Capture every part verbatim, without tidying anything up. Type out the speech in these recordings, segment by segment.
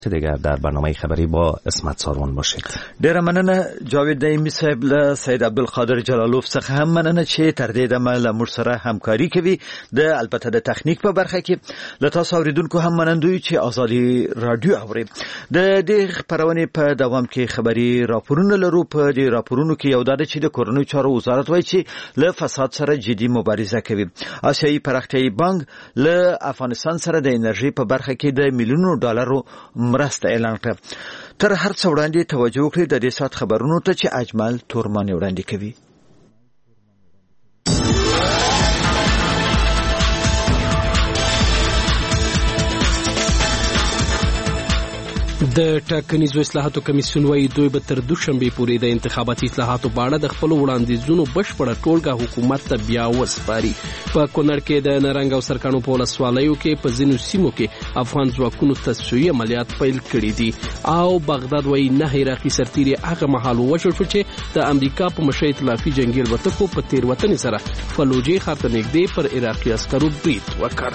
دیگر در برنامه خبری با اسمت ساروان باشید. ډیره مننه جاوید دایمي صاحب. له سید عبدالقادر جلالوف څخه هم مننه چې تر دې دمه له موږ سره همکاري کوي. د البته د تخنیک په برخه کې له تاسو اوریدونکو هم منندوی چې ازادي رادیو اوري. د دې خبرونه په دوام کې خبري راپورونه لرو. په دې راپورونو کې یو د چې د کورونو چارو وزارت وایي چې له فساد سره جدي مبارزه کوي. آسیایي پرختیایي بانک له افغانستان سره د انرژي په برخه کې د میلیونونو ډالرو مرسته اعلان کړه. تر هر څه وړاندې توجه وکړئ د دې سات خبرونو ته چې اجمل تورمانی وړاندې کوي. د ټاکنیزو اصلاحاتو کمیسیون وايي دوی به تر دوشنبه پورې د انتخاباتي اصلاحاتو په اړه د خپل وړاندیزونو بشپړه ټولګه حکومت ته بیا وسپاري. په کونړ کې د نرنګ او سرکانو په ولسوالیو کې په ځینو سیمو کې افغان ځواکونو تصفیې عملیات پیل کړي دي او بغداد وايي نه عراقي سرتیري هغه مهال وشو چې د امریکا په مشر ائتلافي جنگي الوتکو په تیروتنې سره فلوجي ښار ته نږدې پر عراقي عسکرو برید وکړ.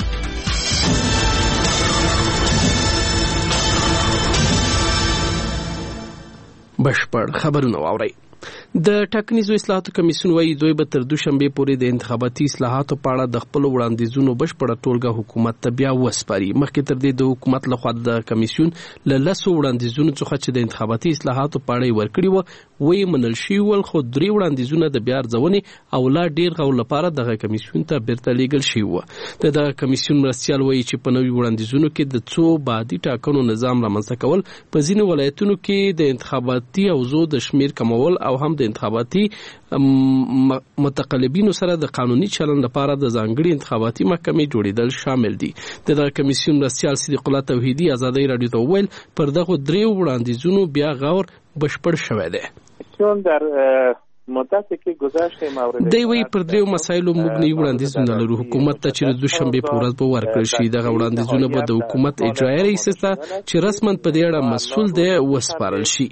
بشپړ خبرونه واورئ. د ټاکنیزو اصلاحاتو کمیسیون وايي دوی به تر دوشنبه پورې د انتخاباتي اصلاحاتو په اړه د خپل وړاندیزونو بشپړه ټولګه حکومت ته بیا وسپاري. مخکې تر دې د حکومت لخوا د کمیسیون له لسو وړاندیزونو څخه چې د انتخاباتي اصلاحاتو په اړه ورکړي وو وایي منل شوي ول، خو درې وړاندیزونه د بیا ارزونې او لا ډیر غول لپاره دغه کمیسیون ته بیرته لیږل شوي وو. د دغه کمیسیون مرستیال وايي چې په نوي وړاندیزونو کې د څو بعدي ټاکنو نظام رامنځته کول، په ځینو ولایتونو کې د انتخاباتي اوزو د شمیر کمول او هم د انتخاباتي متقلبینو سره د قانوني چلند لپاره د ځانګړي انتخاباتي محکمې جوړیدل شامل دي. دغه کمیسیون مرستیال صدیق الله توحیدی ازادي رادیو ته وویل پر دغه درې وړاندیزونو بیا غور بشپړ شوی دی. در مدتی که گذشته مورد دی وی پر دریو مسایلو موږ نه وړاندیزونه لرو. حکومت ته چې د دوشنبه په ورځ به ورکړل شي دغه وړاندیزونه به د حکومت اجرایي رئیس ته چې رسماً په دې اړه مسؤل دی وسپارل شي.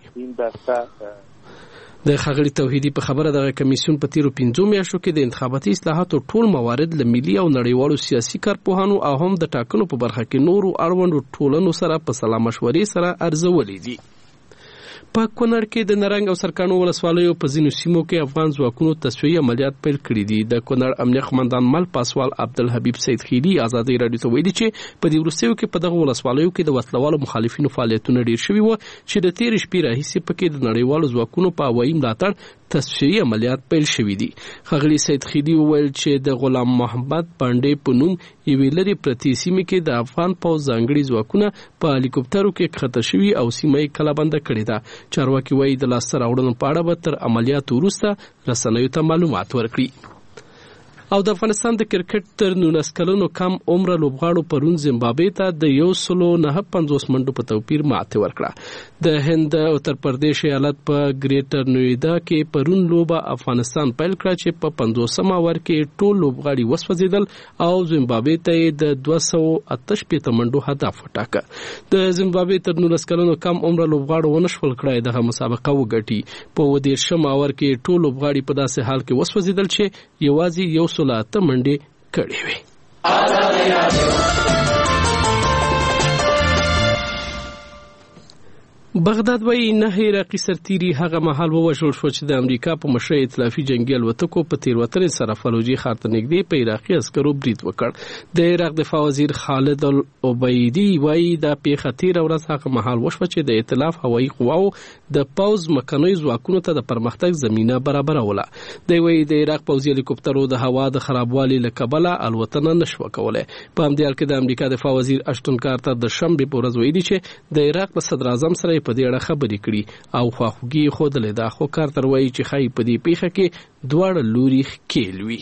د ښاغلي توحیدي په خبره دغه کمیسیون په تیرو پنځو میاشتو کې د انتخاباتي اصلاحاتو ټول موارد له ملي او نړیوالو سیاسي کارپوهانو او هم د ټاکنو په برخه کې نورو اړوندو ټولنو سره په سلا مشورې سره ارزولې دي. په کونړ کې د نرنګ او سرکانو ولسوالیو په ځینو سیمو کې افغان ځواکونو تصفیې عملیات پیل کړي دي. د کونړ امنیه قمندان مل پاسوال عبدالحبیب سید خیری ازادي رادیو ته ویلي چې په دې وروستیو کې په دغه ولسوالیو کې د وسلوالو مخالفینو فعالیتونه ډیر شوي وو چې د تېرې شپې راهیسې پکې د نړیوالو ځواکونو په هوایي ملاتړ تصفیې عملیات پیل شوي دي. ښاغلي سید خیری وویل چې د غلام محمد پانډې په نوم یوې لرې پرتې سیمې کې د افغان پوځ ځانګړي ځواکونه په هلیکوپټرو کې ښکته شوي او سیمه یې کلابنده کړې ده. چارواکي وایي د لاسته راوړنو په اړه به تر عملیاتو وروسته رسنیو ته معلومات ورکړي. او د افغانستان د کرکټ تر نولس کلنو کم عمره لوبغاړو پرون زیمبابوې ته د یو سلو نه پنځوس منډو په توپیر ماتې ورکړه. د هند اتر پردیش ایالت په ګریټر نویدا کې پرون لوبه افغانستان پیل کړه چې په پنځوسم اور کې ټول لوبغاړي وسوځیدل او زیمبابوې ته د دوه سوه اته شپېته منډو هدف وټاکه. د زیمبابوې تر نولس کلنو کم عمره لوبغاړو ونشول کړای دغه مسابقه وګټي. په دېرشم اور کې ټول لوبغاړي په داسې حال کې وسوځیدل چې یوازې یو سلاته منډې کړې وې. بغداد وايي نه عراقي سرتیري هغه مهال ووژل شو چې د امریکا په مشر ائتلافي جنگي الوتکو په تیروتنې سره فلوجي ښار ته نږدې په عراقي عسکرو برید وکړ. د عراق دفاع وزیر خالد العبیدي وايي دا پیښه تیره ورځ هغه مهال وشوه چې د ائتلاف هوایي قواو د پوځ مکنیو ځواکونو ته د پرمختګ زمینه برابروله. دی وايي د عراق پوځي هلیکوپټرو د هوا د خرابوالي له کبله الوتنه نشوه کولی. په همدې حال کې د امریکا دفاع وزیر اشتون کارتر د شنبې په ورځ ویلي چې د عراق له صدر اعظم سره په دې اړه خبرې کړي او خواخوږي ښودلې ده، خو کارتر وایي چې ښایي په دې پیښه کې دواړه لوري ښکېل وي.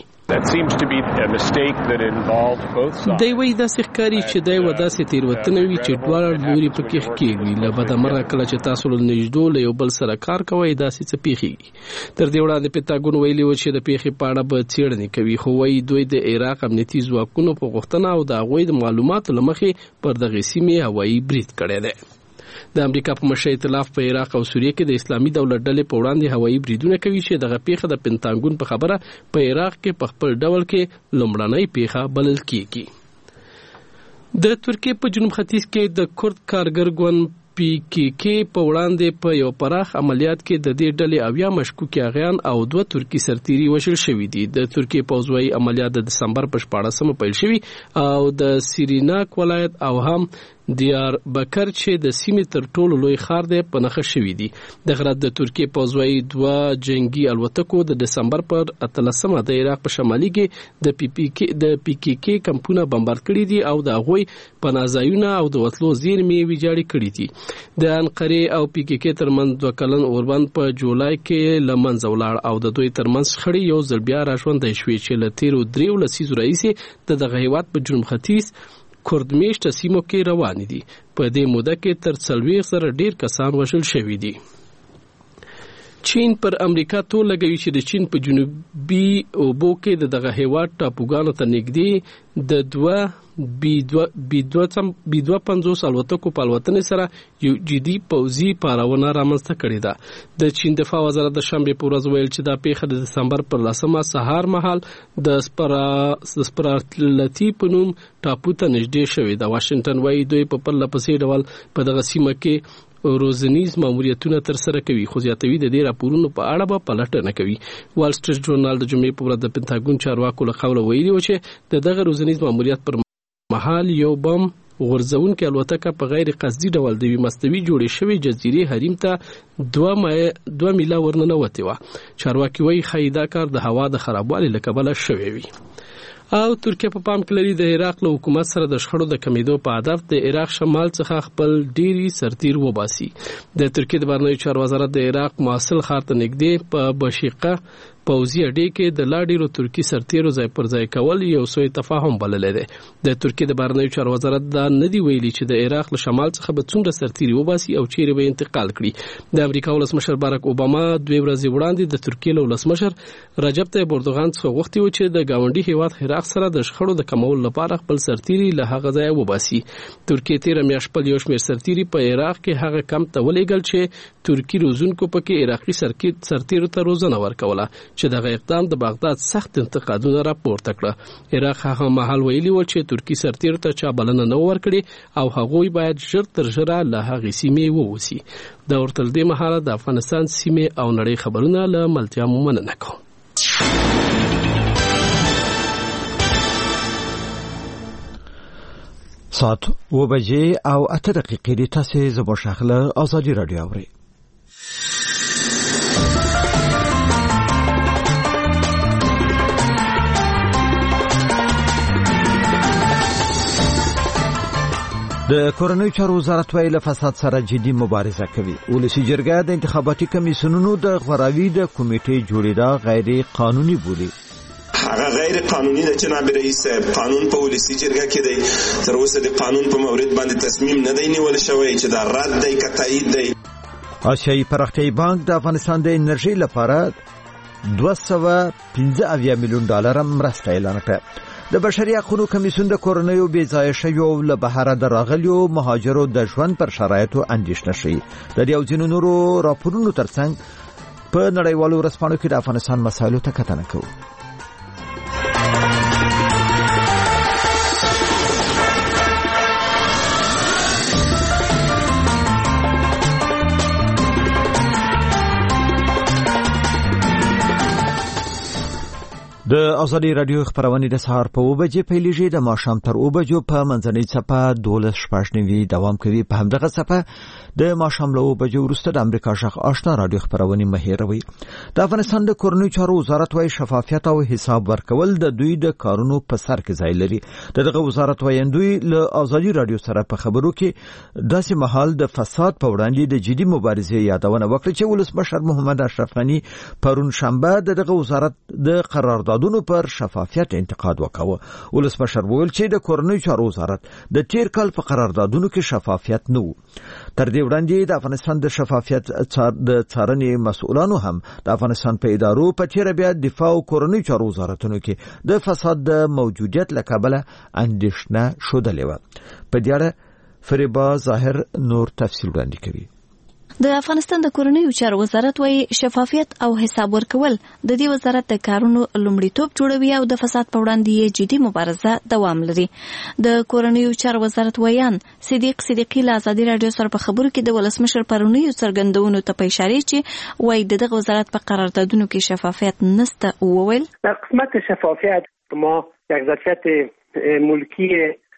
دی وایي داسې ښکاري چې دی و داسې تېروتنه وي چې دواړه لوري پکې ښکېل وي. له بدمرغه کله چې تاسو له نږدو له یو بل سره کار کوئ داسې څه پیښیږي. تر دې وړاندې پنټاګون ویلي و چې د پیښې په اړه به څېړنې کوي، خو وایي دوی د عراق امنیتي ځواکونو په غوښتنه او د هغوی د معلوماتو له مخې پر دغې سیمې هوایي برید کړی دی. د امریکا په مشر ائتلاف په عراق او سوریه کې د اسلامي دولت ډلې په وړاندې هوایي بریدونه کوي چې دغه پیښه د پنټاګون په خبره په عراق کې په خپل ډول کې لومړنۍ پیښه بلل کیږي. د ترکیې په جنوب ختیځ کې د کورد کارګر ګوند پی کی کی په وړاندې په یو پراخ عملیات کې د دې ډلې اویا مشکوک یاغیان او دوه ترکی سرتیري وژل شوي دي. د ترکیې پوځوي عملیات د دسمبر په شپاړسمه پیل شوي او د سیریناک ولایت او هم دیار بکر چې د سیمې تر ټولو لوی ښار دی په نښه شوي دي. دغه ورځ د ترکیې پوځوي دوه جنگي الوتکو د دسمبر پر اتلسمه د عراق په شمالي کې د پی پی کی د پی کی کی کمپونه بمبارد کړي دي او د هغوی پناهځایونه او د وسلو زیرمې ویجاړې کړي دي. د انقرې او پی کی کی ترمنځ دوه کلن اوربند په جولای کې له منځه ولاړ او د دوی ترمنځ شخړې یو ځل بیا راژوندۍ شوې چې له تیرو دریو لسیزو راهیسې د دغه هېواد په جنوب ختیځ کردمیشته سیمو کې روان دي. په دې موده کې تر څلوېښت زره ډیر کسان وژل شوي دي. چین پر امریکا تور لګوي چې د چین په جنوبي اوبو کې د دغه هېواد ټاپوګانو ته نږدې د دوه بي دوه پنځوس الوتکو په الوتنې سره یو جدي پوځي پارونه رامنځته کړې ده. د چین دفاع وزارت د شنبې په ورځ ویل چې دا پیښه د دسمبر پر لسمه سهار مهال د سپراتلتي په نوم ټاپو ته نږدې شوې ده. واشنګټن وايي دوی په پرله پسې ډول په دغه سیمه کې روزنیز ماموریتونه تر سره کوي، خو زیاتوي د دې راپورونو په اړه به پلټنه کوي. وال سټریټ ژورنال د جمعې په ورځ د پنټاګون چارواکو له قوله ویلي و چې د دغه روزنیز ماموریت پر مهال یو بم غورځونکې الوتکه په غیر قصدي ډول د یوې مستوي جوړې شوې جزیرې حریم ته دوه دوه میله ورننوتې وه. چارواکي وایي ښایي دا کار د هوا د خرابوالي له کبله شوی وي. او ترکیه په پام کې لري د عراق له حکومت سره د شخړو د کمیدو په هدف د عراق شمال څخه خپل ډیری سرتیر وباسي. د ترکیې د بهرنیو چارو وزارت د عراق موصل ښار ته نږدې په بشیقه پوځي اډې کې د لا ډیرو ترکي سرتیرو ځای پر ځای کول یو سوء تفاهم بللی دی. د ترکیې د بهرنیو چارو وزارت دا نه دی ویلي چې د عراق له شمال څخه به څومره سرتیري وباسي او چیرې به انتقال کړي. د امریکا ولسمشر باراک اوباما دوه ورځې وړاندې د ترکیې له ولسمشر رجب طیب اردوغان څخه غوښتي و چې د ګاونډي هیواد عراق سره د شخړو د کمولو لپاره خپل سرتیري له هغه ځای وباسي. ترکیې تیره میاشت خپل یو شمېر سرتیري په عراق کې هغه کمپ ته ولېږل چې ترکي روزونکو پکې عراقي سرتیرو ته روزنه ورکوله چې دغه اقدام د بغداد سخت انتقادونه راپورته کړه. عراق هغه مهال ویلي و چې ترکي سرتیرو ته چا بلنه نه ورکړي او هغوی باید ژر تر ژره له هغې سیمې ووځي. دا ورته دې مهاله د افغانستان سیمې او نړۍ خبرونه له ملتیا مو مننه کوم. ساعت و بجې او اته دقیقې دي. تاسې زموږ شاخله ازادي راډیو اورئ. د کورنیو چارو وزارت وايي له فساد سره جدي مبارزه کوي. ولسي جرګه د انتخاباتي کمیسیونونو د غوراوي د کمیټې جوړېدا غیر قانوني بولي. هغه غیر قانوني د جناب رئیس قانون په ولسي جرګه کې دی. تر اوسه د قانون په مورد باندې تصمیم نه دی نیول شوی چې دا رد دی که تایید دی. آسیایي پراختیایي بانک د افغانستان د انرژي لپاره دوه سوه پنځه اویا میلیون ډالر مرسته اعلان کړه. د بشري حقوقو کمیسیون د کورنیو بې ځایه شویو له بهره د راغلیو مهاجرو د ژوند پر شرایطو اندېښنه ښیي. د دې او ځینو نورو راپورونو ترڅنګ په نړیوالو ورځپاڼو کې د افغانستان مسایلو ته کتنه کوو. د ازادي رادیو خبرونه د سهار په اوه بجې پیلېږي، د ماښام تر اوه بجو په منځنۍ څپه دولس شپږ نوي دوام کوي. په همدغه څپه د ماښام له اوه بجو وروسته د امریکا غږ آشنا رادیو خبرونه مهیروي. د افغانستان د کورنیو چارو وزارت وايي شفافیت او حساب ورکول د دوی د کارونو په سر کې ځای لري. دغه وزارت وایندوی له ازادي رادیو سره په خبرو کې داسې مهال د فساد په وړاندې د جدي مبارزې یادونه وکړه چې ولسمشر محمد اشرف غني پرون شنبه دغه وزارت د قراردادونو پر شفافیت انتقاد وکاوه. ولسمشر وویل چې د کورنیو چارو وزارت د تیر کال په قراردادونو کې شفافیت نه و. تر دې وړاندې د افغانستان د شفافیت د څارنې مسؤلانو هم د افغانستان په ادارو په تیر بیا دفاع او کورنیو چارو وزارتونو کې د فساد د موجودیت له کبله اندېښنه ښودلې وه. په دې اړه فریبا ظاهر نور تفصیل وړاندې کوي. د افغانستان د کورنیو چارو وزارت وايي شفافیت او حساب ورکول د دې وزارت د کارونو لومړیتوب جوړوي او د فساد په وړاندې یې جدي مبارزه دوام لري. د کورنیو چارو وزارت ویان صدیق صدیقی له ازادي رادیو سره په خبرو کې د ولسمشر پرونیو څرګندونو ته په اشاره چې وايي دغه وزارت په قراردادونو کې شفافیت نشته وویل. در قسمت شفافیت ما یک ظرفیت ملکی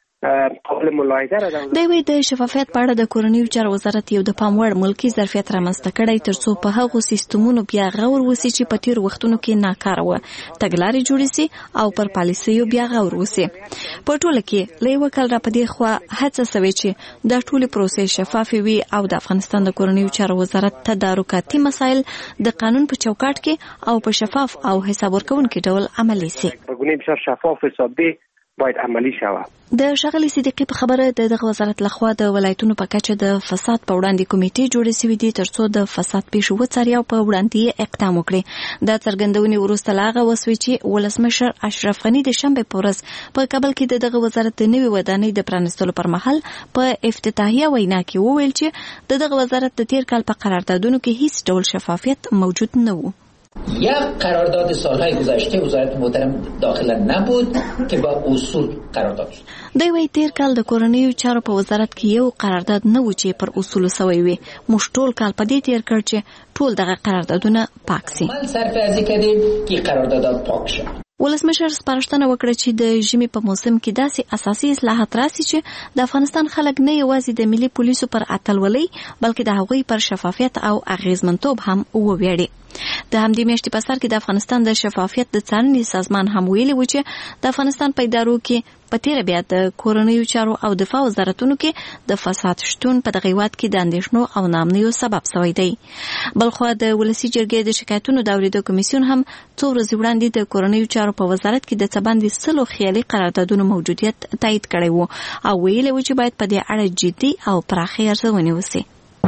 قابل ملاحظه را د وی د شفافیت په اړه د کورنیو چارو وزارت یو د پام وړ ملکی ظرفیت رامنځته کړی ترڅو په هغو سیستمونو بیا غور وسی چې په تیر وختونو کې ناکاره و تګلارې جوړې سي او پر پالیسیو بیا غور وسی. په ټوله کې له یو کال را پدې خو هڅه سوي چې د ټولې پروسې شفاف وي او د افغانستان د کورنیو چارو وزارت تدارکاتي مسایل د قانون په چوکاټ کې او په شفاف او حساب ورکونکي ډول عملي سي. بګونی بسیار شفاف حسابي باید عملی شود. د ښاغلي صدیقي په خبره د دغه وزارت لخوا د ولایتونو په کچه د فساد په وړاندې کمیټې جوړې شوې دي ترڅو د فساد پیښو وڅاري او په وړاندې اقدام وکړي. دا څرګندونې وروسته لا هغه وسوي چې ولسمشر اشرف غني د شنبې په ورځ په کابل کې د دغه وزارت د نوي ودانۍ د پرانیستلو پر مهال په افتتاحیه وینا کې وویل چې د دغه وزارت د تیر کال په قراردادونو کې هیڅ ډول شفافیت موجود نه و. یک قرارداد سالهای گذشته وزارت محترم داخله نبود که با اصول قرارداد شد. دوی وایي تیر کال د کورنیو چارو په وزارت کې یو قرارداد نه و چې پر اصول سوی وي. موږ ټول کال په دې تیر کړ چې ټول دغه قراردادونه پاک سي. مال صرفه کردیم که قراردادات پاک شد. ولسمشر سپارښتنه وکړه چې د ژمي په موسم کې داسې اساسي اصلاحات راسي چې د افغانستان خلک نه یوازې د ملي پولیسو پر اتلولۍ بلکې د هغوی پر شفافیت او اغیزمنتوب هم وویاړي. د همدې میاشتې په سر کې د افغانستان د شفافیت د څارنې سازمان هم ویلي و چې د افغانستان په ادارو کې په تیره بیا د کورنیو چارو او دفاع وزارتونو کې د فساد شتون په دغه هیواد کې د اندېښنو او ناامنیو سبب شوی دی. بلخوا د ولسي جرګې د شکایتونو د اورېدو کمیسیون هم څو ورځې وړاندې د کورنیو چارو په وزارت کې د څه باندې سلو خیالي قراردادونو موجودیت تایید کړی و او ویلي و چې باید په دې اړه جدي او پراخې ارزونې وسي.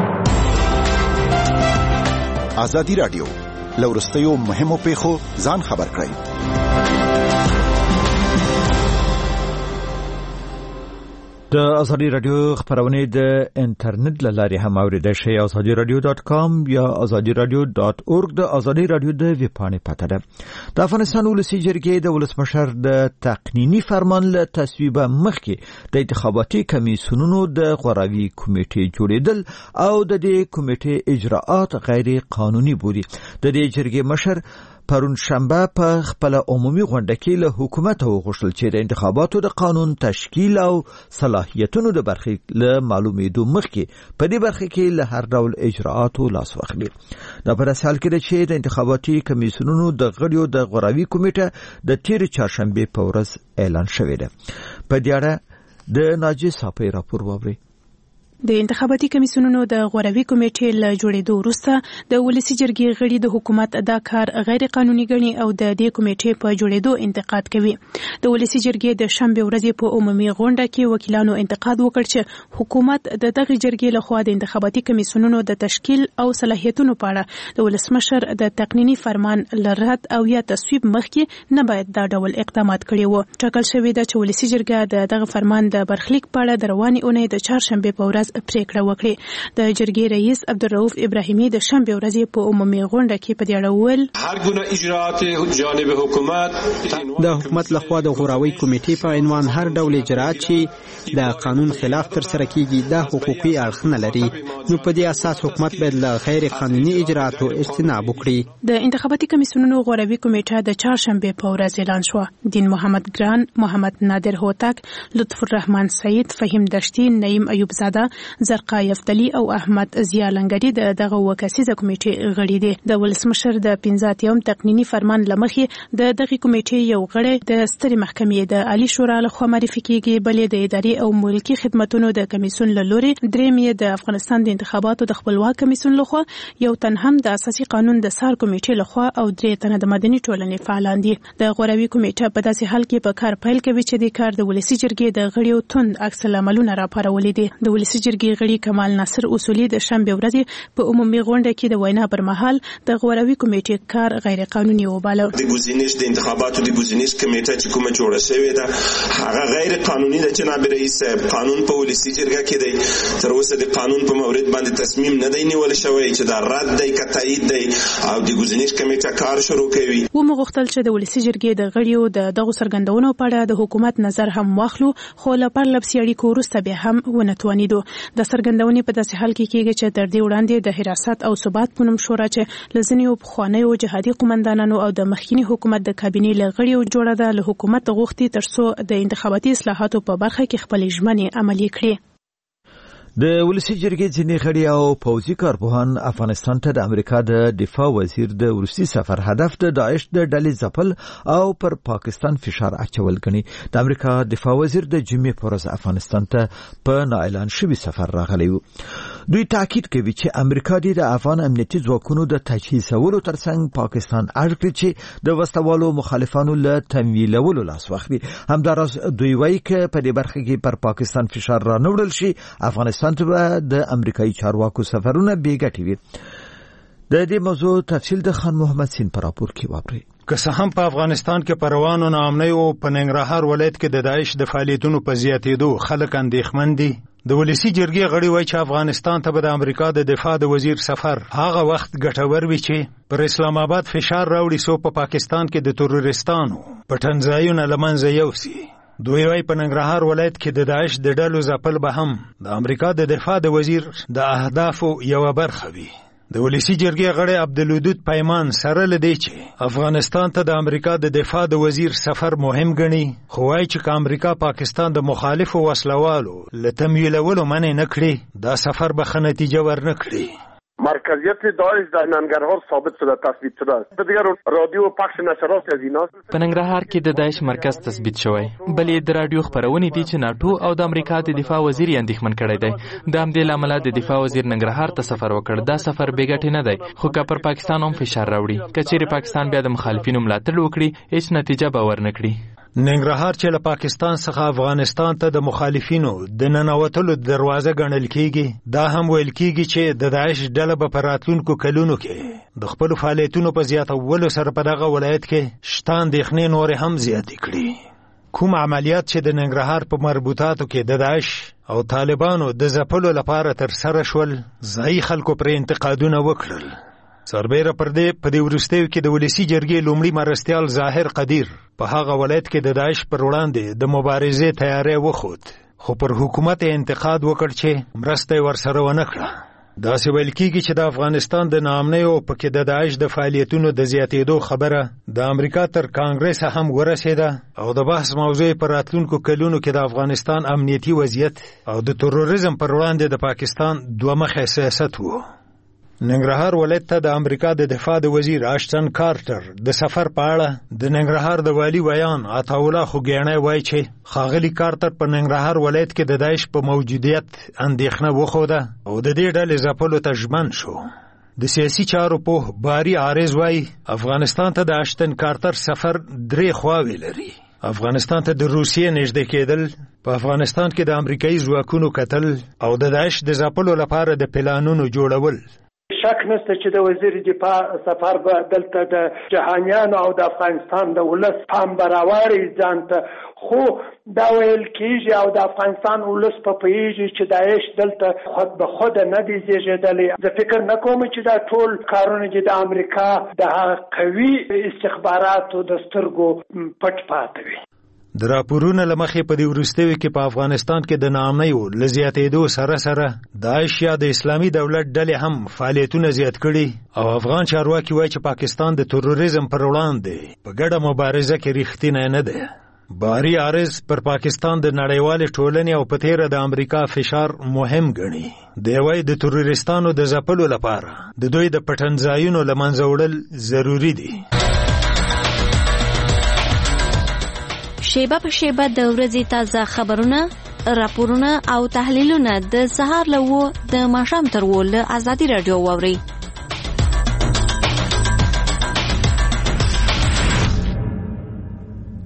ازادي رادیو لورستیو مهمو پیښو ځان خبر کړئ. د ازادي رادیو خبرونه د انټرنیټ له لارې هم اوریدل شي. ازادي رادیو ډاټ کام یا ازادي رادیو ډاټ اورګ د ازادي رادیو د ویب پاڼې پته ده. د افغانستان ولسي جرګې د ولسمشر د تقنینی فرمان له تصویب مخکې د انتخاباتي کمیسیونونو د غوراوي کمیټې جوړیدل او د دې کمیټې اجراءات غیر قانوني بولي. د دې جرګې مشر پرون شنبه په خپل عمومي غونډه کې له حکومت وغوښتل چې د انتخاباتو د قانون تشکیل او صلاحیتونو د برخې له معلومېدو مخکې په دې برخه کې له هر ډول اجراءاتو لاس واخلي. دا په داسې حال کې ده چې د انتخاباتي کمیسیونونو د غړیو د غوراوي کمیټه د تیر چهارشنبه په ورځ اعلان شوې ده. په دې اړه د ناجي صاحب راپور واوري. د انتخاباتي کمیسیونونو د غوراوي کمیټې له جوړېدو وروسته د ولسي جرګې غړي د حکومت دا کار غیر قانوني ګڼي او د دې کمیټې په جوړېدو انتقاد کوي. د ولسي جرګې د شنبه ورځې په عمومي غونډه کې وکیلانو انتقاد وکړ چې حکومت د دغه جرګې لخوا د انتخاباتي کمیسیونونو د تشکیل او صلاحیتونو په اړه د ولسمشر د تقنینی فرمان لرات او یا تصویب مخکې نه باید دا ډول اقدامات کړي وو. ټاکل شوی ده چې ولسي جرګه د دغه فرمان د برخلیک په اړه د روانې اونۍ د چهارشنبه په ورځ پریکړه وکړه. د جرګې رئیس عبدالرؤف ابراهیمی د شنبه ورځې په عمومي غونډه کې په دې اړه وویل هر گونه اجراءات جانب حکومت د حکومت لخوا د غوراوي کمیټې په عنوان هر ډول اجراءات چې د قانون خلاف تر سره کیږي د حقوقي اړخ نه لري، نو په دې اساس حکومت باید له غیر قانوني اجراءاتو اجتناب وکړي. د انتخاباتي کمیسیونونو غوراوي کمیټه د چهارشنبه په ورځ اعلان شو. دین محمد ګران، محمد نادر هوتک، لطف الرحمن سعید، فهیم دشتی، نعیم ایوب زاده، زرقا یفتلی او احمد ضیا لنګری د دغه وکاسیزه کمیټې غړي دي. د ولسمشر د پنځه اتیایم تقنینی فرمان لمخې د دغه کمیټې یو غړی د سترې محکمې د عالی شورا لخوا معرفي کیږي، بلې د اداري او ملکی خدماتو د کمیسیون له لوري، دریم یې د افغانستان د انتخاباتو د خپلواک کمیسیون لخوا، یو تن هم د اساسي قانون د سار کمیټې لخوا او درې تنه د مدني ټولنې فعالان دي. د غوراوي کمیټه په داسې حال کې په کار پیل کوي چې د کار د ولسي جرګې د غړیو توند عکس العملونه راپارولې دي. د ولسي جرګې غړي کمال ناصر اصولي د شنبه ورځې په عمومي غونډه کې د وینا پر مهال د غوروي کمیټې کار غیر قانوني وباله. د ګزینش د انتخاباتو د ګزینش کمیټه چې کومه جوړه شوې ده هغه غیر قانوني ده. جناب رئیس صاحب قانون په ولسی جرګه کې دی، تر اوسه د قانون په مورد باندې تصمیم نه دی نیول شوی چې دا رد دی که تایید دی او د ګزینش کمیټه کار شروع کوي. و مغوښتل چې د ولسی جرګې د غړیو د دغو څرګندونو په اړه د حکومت نظر هم واخلو، خو له پرلپسې اړیکو وروسته بیا هم ونه توانېدو. د څرګندونې په داسې حال کې کېږي چې تر دې وړاندې د حراست او ثبات په نوم شورا چې له ځینو پخوانیو جهادي قومندانانو او د مخکینی حکومت د کابینې له غړیو جوړه ده، له حکومت غوښتي تر څو د انتخاباتي اصلاحاتو په برخه کې خپلې ژمنې عملي کړي. د ولسی جرګې ځینې غړي او پوځي کارپوهان افغانستان ته د امریکا د دفاع وزیر د وروستي سفر هدف د داعش د ډلې ځپل او پر پاکستان فشار اچول ګڼي. د امریکا دفاع وزیر د جمعې په ورځ افغانستان ته په نااعلان شوي سفر راغلی و. دوی تاکید کوي چې امریکا د افغان امنیتي ځواکونو د تجهیزولو ترڅنګ پاکستان اړ کړي چې د وسوالو مخالفانو له تمویلولو لاس واخلي. همداراز دوی وایي چې په دې برخه کې پر پاکستان فشار را نه وړل شي، افغانستان ته د امریکایي چارواکو سفرونه بې ګټې وي. د دې موضوع تفصیل د خان محمد سین په راپور کې واورئ. که څه هم په افغانستان کې په روانو ناامنیو په ننګرهار ولایت کې د داعش د فعالیتونو په زیاتېدو خلک اندېښمن دي، د ولسی جرګې غړي وایي چې افغانستان ته به د امریکا د دفاع د وزیر سفر هغه وخت ګټور وي چې پر اسلام آباد فشار راوړي څو په پاکستان کې د تروریستانو پټنځایونه له منځه یوسي. دوی وايي په ننګرهار ولایت کې د داعش د ډلو ځپل به هم د امریکا د دفاع د وزیر د اهدافو یوه برخه وي. د ولسی جرګې غړی عبدالودود پیمان سره له دې چې افغانستان ته د امریکا د دفاع د وزیر سفر مهم ګڼي، خو وایي چې که امریکا پاکستان د مخالفو وسلوالو له تمویلولو منع نه کړي، دا سفر به ښه نتیجه ورنه کړي. مرکزیت داعش در ننگرهار ثابت شده، تثبیت شده است. دیگر رادیو پخش نشرات از ایناست. په ننګرهار کې د داعش مرکز تثبیت شوی، بلې د رادیو خبرونه دي چې ناتو او د امریکا د دفاع وزیر یې اندېښمن کړی دی. د همدې له امله د دفاع وزیر ننګرهار ته سفر وکړ. دا سفر بې ګټې نه دی، خو که پر پاکستان هم فشار راوړي، که چیرې پاکستان بیا د مخالفینو ملاتړ وکړي، هیڅ نتیجه به ورنه کړي. ننګرهار چې له پاکستان څخه افغانستان ته د مخالفینو د ننوتلو دروازه ګڼل کېږي، دا هم ویل کېږي چې د داعش ډله به په راتلونکو کلونو کې د خپلو فعالیتونو په زیاتولو سره په دغه ولایت کې شته اندېښنې نورې هم زیاتې کړي. کوم عملیات چې د ننګرهار په مربوطاتو کې د داعش او طالبانو د ځپلو لپاره ترسره شول، ځایي خلکو پرې انتقادونه وکړل. سربیره پر دې په دې وروستیو کې د ولسی جرګې لومړي مرستیال ظاهر قدیر په هغه ولایت کې د داعش پر وړاندې د مبارزې تیاری وښود، خو پر حکومت یې انتقاد وکړ چې مرسته یې ورسره ونه کړه. داسې ویل کېږي چې د افغانستان د ناامنیو پکې د داعش د فعالیتونو د زیاتېدو خبره د امریکا تر کانګرس هم ورسېده او د بحث موضوع پر راتلونکو کلونو کې د افغانستان امنیتي وضعیت او د تروریزم پر وړاندې د پاکستان دوه مخی سیاست و. ننګرهار ولایت ته د امریکا د دفاع د وزیر اشتن کارټر د سفر په اړه د ننګرهار د والی ویان عطاالله خوګیاڼی وایي چې ښاغلي کارټر په ننګرهار ولایت کې د داعش په موجودیت اندېښنه وښوده او د دې ډلې ځپلو ته ژمن شو. د سیاسي چارو پوه باري عارض وایي افغانستان ته د اشتن کارټر سفر درې خواوې لري. افغانستان ته د روسیې نږدې کېدل، په افغانستان کې د امریکایي ځواکونو کتل او د داعش د ځپلو لپاره د پلانونو جوړول. شک نشته چې د وزیر دفاع سفر به دلته د جهانیانو او د افغانستان د ولس پام براوړي ځان ته، خو دا ویل کېږي او د افغانستان ولس په پوهېږي چې داعش دلته خود به خود نه دي زېږېدلی. زه فکر نه کوم چې دا ټول کارونه چې د امریکا د هغه قوي استخباراتو د سترګو پټ پاتې وي. د راپورونو له مخې په دې وروستیو کې په افغانستان کې د ناامنیو له زیاتېدو سره سره داعش یا د اسلامي دولت ډلې هم فعالیتونه زیات کړي او افغان چارواکي وایي چې پاکستان د تروریزم پر وړاندې په ګډه مبارزه کې رښتینی نه دی. باري عارض پر پاکستان د نړیوالې ټولنې او په تیره د امریکا فشار مهم ګڼي. دی وایي د تروریستانو د ځپلو لپاره د دوی د پټنځایونو له منځه وړل ضروري دي. شیبه په شیبه د ورځې تازه خبرونه، راپورونه او تحلیلونه د سهار له وو د ماښام تر وو له ازادي راډیو واورئ.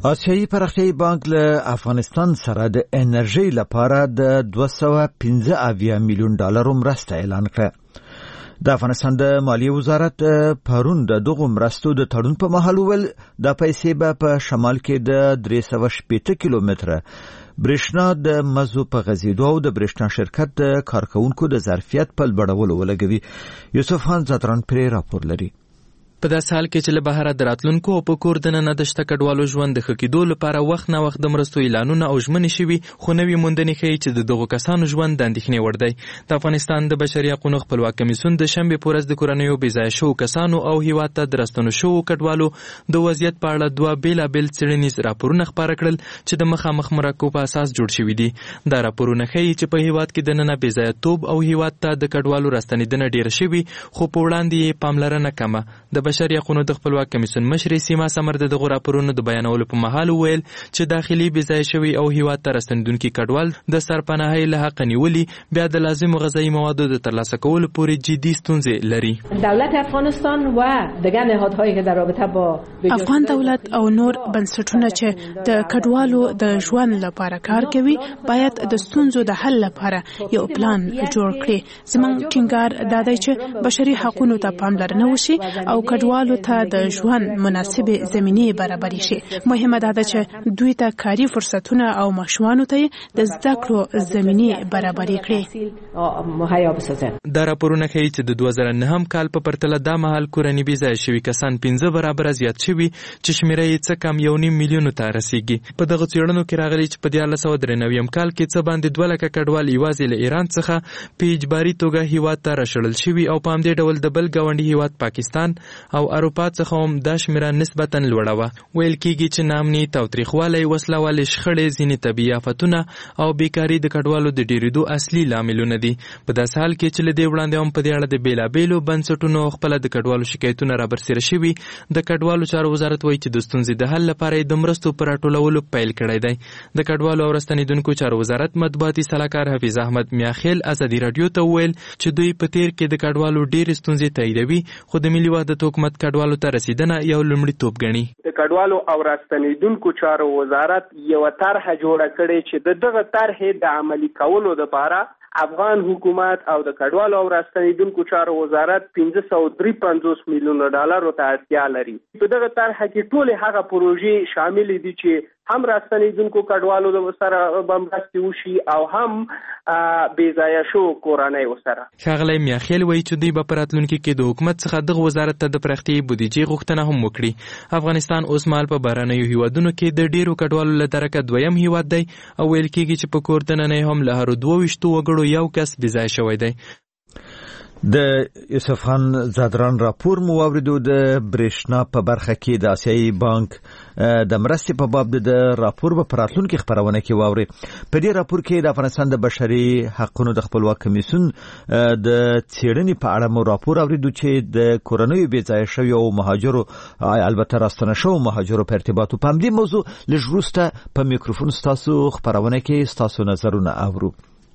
آسیایي پراختیایي بانک له افغانستان سره د انرژي لپاره د دوه سوه پنځه اویا میلیون ډالرو مرسته اعلان کړه. د افغانستان د مالیې وزارت پرون د دغو مرستو د تړون په مهال وویل دا پیسې به په شمال کې د درې سوه شپېته کیلومتره برېښنا د مزو په غځېدو او د برېښنا شرکت د کارکوونکو د ظرفیت په لوړولو ولګوي. یوسف خان زادران پرې راپور لري. په داسې حال کې چې له بهره د راتلونکو او په کور دننه د شته کډوالو ژوند د ښه کېدو لپاره وخت نه وخت د مرستو اعلانونه او ژمنې شوي، خو نوې موندنې ښیي چې د دغو کسانو ژوند د اندېښنې وړ دی. د افغانستان د بشري حقونو خپلواک کمیسیون د شنبې په ورځ د کورنیو بېځایه شوو کسانو او هېواد ته د راستنو شوو کډوالو د وضعیت په اړه دوه بېلابېل څېړنیز راپورونه خپاره کړل چې د مخامخ مرکو په اساس جوړ شوي دي. دا راپورونه ښیي چې په هېواد کې دننه بېځایه‌توب او هېواد ته د کډوالو راستنېدنه ډېره شوې، خو په وړاندې یې پاملرنه کمه. د بشري حقونو د خپلواک کمیسیون مشرې سیما سمر د دغو راپورونو د بیانولو په مهال وویل چې داخلي بېځایه شوي او هېواد ته راستنېدونکي کډوال د سرپناهۍ له حقه نیولي بیا د لازمو غذایي موادو د ترلاسه کولو پورې جدي ستونزې لري. دولت افغانستان و دیگر نهادهایی که در رابطه با افغان دولت او نور بنسټونه چې د کډوالو د ژوند لپاره کار کوي باید د ستونزو د حل لپاره یو پلان جوړ کړي. زموږ ټینګار دا دی چې بشري حقوقو ته پاملرنه وشي او کډوالو ته د ژوند مناسبې زمینې برابرې شي. مهمه ده چې دوی ته کاري فرصتونه او ماشومانو ته د زده کړو زمینې برابرې کړي. دا راپورونه ښیي چې د دوه زره نهم کال په پرتله دا مهال کورني بېځایه شوي کسان پنځه برابره زیات شوي چې شمېره یې څه کم یو نیم میلیونو ته رسیږي. په دغو څېړنو کې راغلي چې په دیارلس سوه درې نوي کال کې څه باندې دوه لکه کډوال یوازې له ایران څخه په اجباري توګه هېواد ته راشړل شوي او په همدې ډول د بل ګاونډي هېواد پاکستان او اروپا څخه هم دا شمېره نسبتاً لوړه وه. ویل کېږي چې ناامني، تاوتریخوالی، وسله والې شخړې، ځینې طبیعي آفتونه او بیکاري د کډوالو د ډېرېدو اصلي لاملونه دي. په داسې حال کې چې له دې وړاندې هم په دې اړه د بېلابېلو بنسټونو خپله د کډوالو شکایتونه رابرسېره شوي. د کډوالو چارو وزارت وایي چې د ستونزې د حل لپاره یې د مرستو په راټولولو پیل کړی دی. د کډوالو او راستنېدونکو چارو وزارت مطبوعاتي سلاکار حفیظ احمد میاخیل ازادي راډیو ته وویل چې دوی په تیر کې د کډوالو ډېرې ستونزې تاییدوي، خو د ملي وحدت حکومت کډوالو ته رسیدنه یو لومړیتوب ګڼي. د کډوالو او راستنېدونکو چارو وزارت یو طرحه جوړه کړې چې د دغه طرحې د عملي کولو لپاره افغان حکومت او د کډوالو او راستنېدونکو چارو وزارت پنځه سوه درې پنځوس میلیونه ډالرو ته اړتیا لري. په دغه طرحه کې ټولې هغه پروژې شاملې دي چې هم راستنېدونکو کډوالو سره به مرستې وشي او هم بېځایه شوو کورنیو سره. ښاغلی میاخیل وایي چې دوی به په راتلونکي کې د حکومت څخه دغه وزارت ته د پراختیایي بودیجې غوښتنه هم وکړي. افغانستان اوس مهال په بهرنیو هیوادونو کې د ډېرو کډوالو له درکه دویم هیواد دی او ویل کېږي چې په کور دننه هم له هرو دوه ویشتو وګړو یو کس بېځایه شوی دی. د یوسف خان زادران راپور مو واوریدو. د برېښنا په برخه کې د آسیایي بانک د مرستې په باب د راپور په راتلونکي خپرونه کې واوري. په دې راپور کې د افغانستان د بشري حقوقو د خپلواک کمیسیون د څېړنې په اړه مو راپور اوریدو چې د کورنیو بېځایه شویو او مهاجرو البته راستنه شوو مهاجرو په ارتباط په همدې موضوع لږ وروسته په میکروفون ستاسو خپرونه کې ستاسو نظرونه اورو.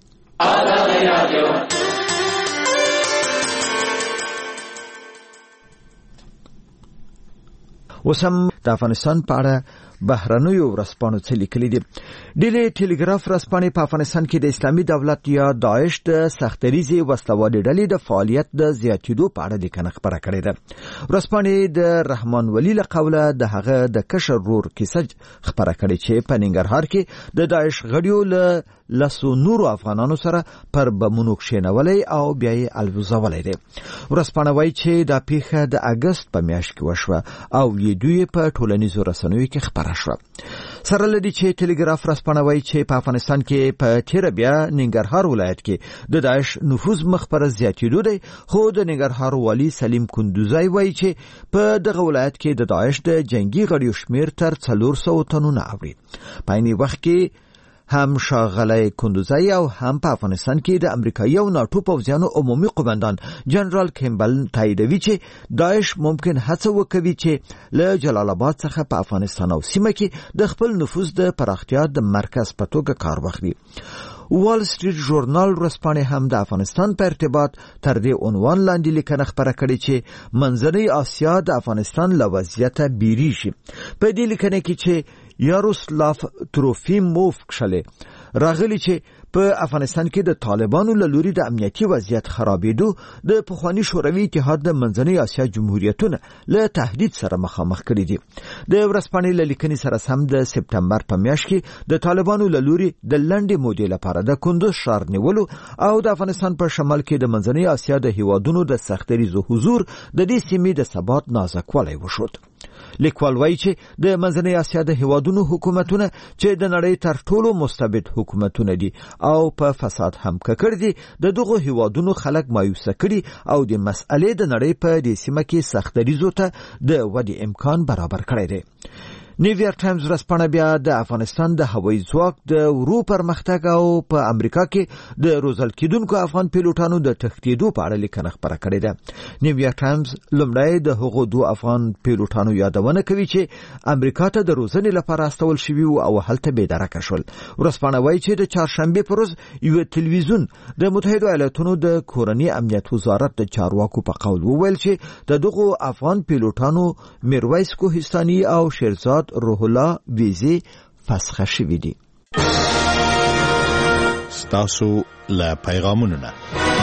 اوس هم د افغانستان په اړه بهرنیو ورځپاڼو څه لیکلي دي. ډیلی ټیلیګراف ورځپاڼې په افغانستان کې د اسلامي دولت یا داعش د سختریزې وسلوالې ډلې د فعالیت د زیاتېدو په اړه لیکنه خپره کړې ده. ورځپاڼې د رحمان ولی له قوله د هغه د کشر ورور کیسه خپره کړې چې په ننګرهار کې د داعش غړیو له لسو نورو افغانانو سره پر بمونو کښېنولی او بیا یې الوزولی دی. ورځپاڼه وایي چې دا پیښه د اګست په میاشت کې وشوه او ویډیو په ټولنیزو رسنیو کې خپره شوه. سره له دې چې ټیلیګراف ورځپاڼه وایي چې په افغانستان کې په تیره بیا ننګرهار ولایت کې د داعش نفوذ مخ پر زیاتېدو دی، خو د ننګرهار والي سلیم کندوزی وایي چې په دغه ولایت کې د داعش د جنگي غړیو شمېر تر څلور سوه تنونه اوړي. په عیني وخت کې هم ښاغلی کندوزی او هم په افغانستان کې د امریکایي او ناټو پوځیانو عمومي قومندان جنرال کیمبل تاییدوي چې داعش ممکن هڅه وکوي چې له جلال آباد څخه په افغانستان او سیمه کې د خپل نفوذ د پراختیا د مرکز په توګه کار واخلي. وال سټریټ ژورنال ورځپاڼې هم د افغانستان په ارتباط تر دې عنوان لاندې لیکنه خپره کړې چې منځنۍ اسیا د افغانستان له وضعیته بیریږي. په دې لیکنه کې چې یاروسلاف تروفیموف کښلې راغلی چې په افغانستان کې د طالبانو له لوري د امنیتي وضعیت خرابېدو د پخواني شوروي اتحاد د منځنۍ اسیا جمهوریتونه له تهدید سره مخامخ کړي دي. د ورځپاڼې له لیکنې سره سم د سپتمبر په میاشت کې د طالبانو له لوري د لنډې مودې لپاره د کندوز ښار نیولو او د افغانستان په شمال کې د منځنۍ اسیا د هیوادونو د سختریزو حضور د دې سیمې د ثبات نازکوالی وښود. لیکوال وایي چې د منځنۍ اسیا د هیوادونو حکومتونه چې د نړۍ تر ټولو مستبد حکومتونه دي او په فساد هم ککړ دي د دغو هیوادونو خلک مایوسه کړي او د مسئلې د نړۍ په دې سیمه کې سختریزو ته د ودې امکان برابر کړی دی. نیویارک ټایمز ورځپاڼه بیا د افغانستان د هوایي ځواک د ورو پرمختګ او په امریکا کې د روزل کېدونکو افغان پیلوټانو د تښتېدو په اړه لیکنه خپره کړې ده. نیویارک ټایمز لومړی د هغو دوه افغان پیلوټانو یادونه کوي چې امریکا ته د روزنې لپاره استول شوي وو او هلته بېدرکه شول. ورځپاڼه وایي چې د چهارشنبې په ورځ یو تلویزیون د متحده ایالاتونو د کورني امنیت وزارت د چارواکو په قول وویل چې د دغو افغان پیلوټانو میرویس کوهستاني او شیرزاد روح الله ویزی فسخه شوی دي. ستاسو له پیغامونو نه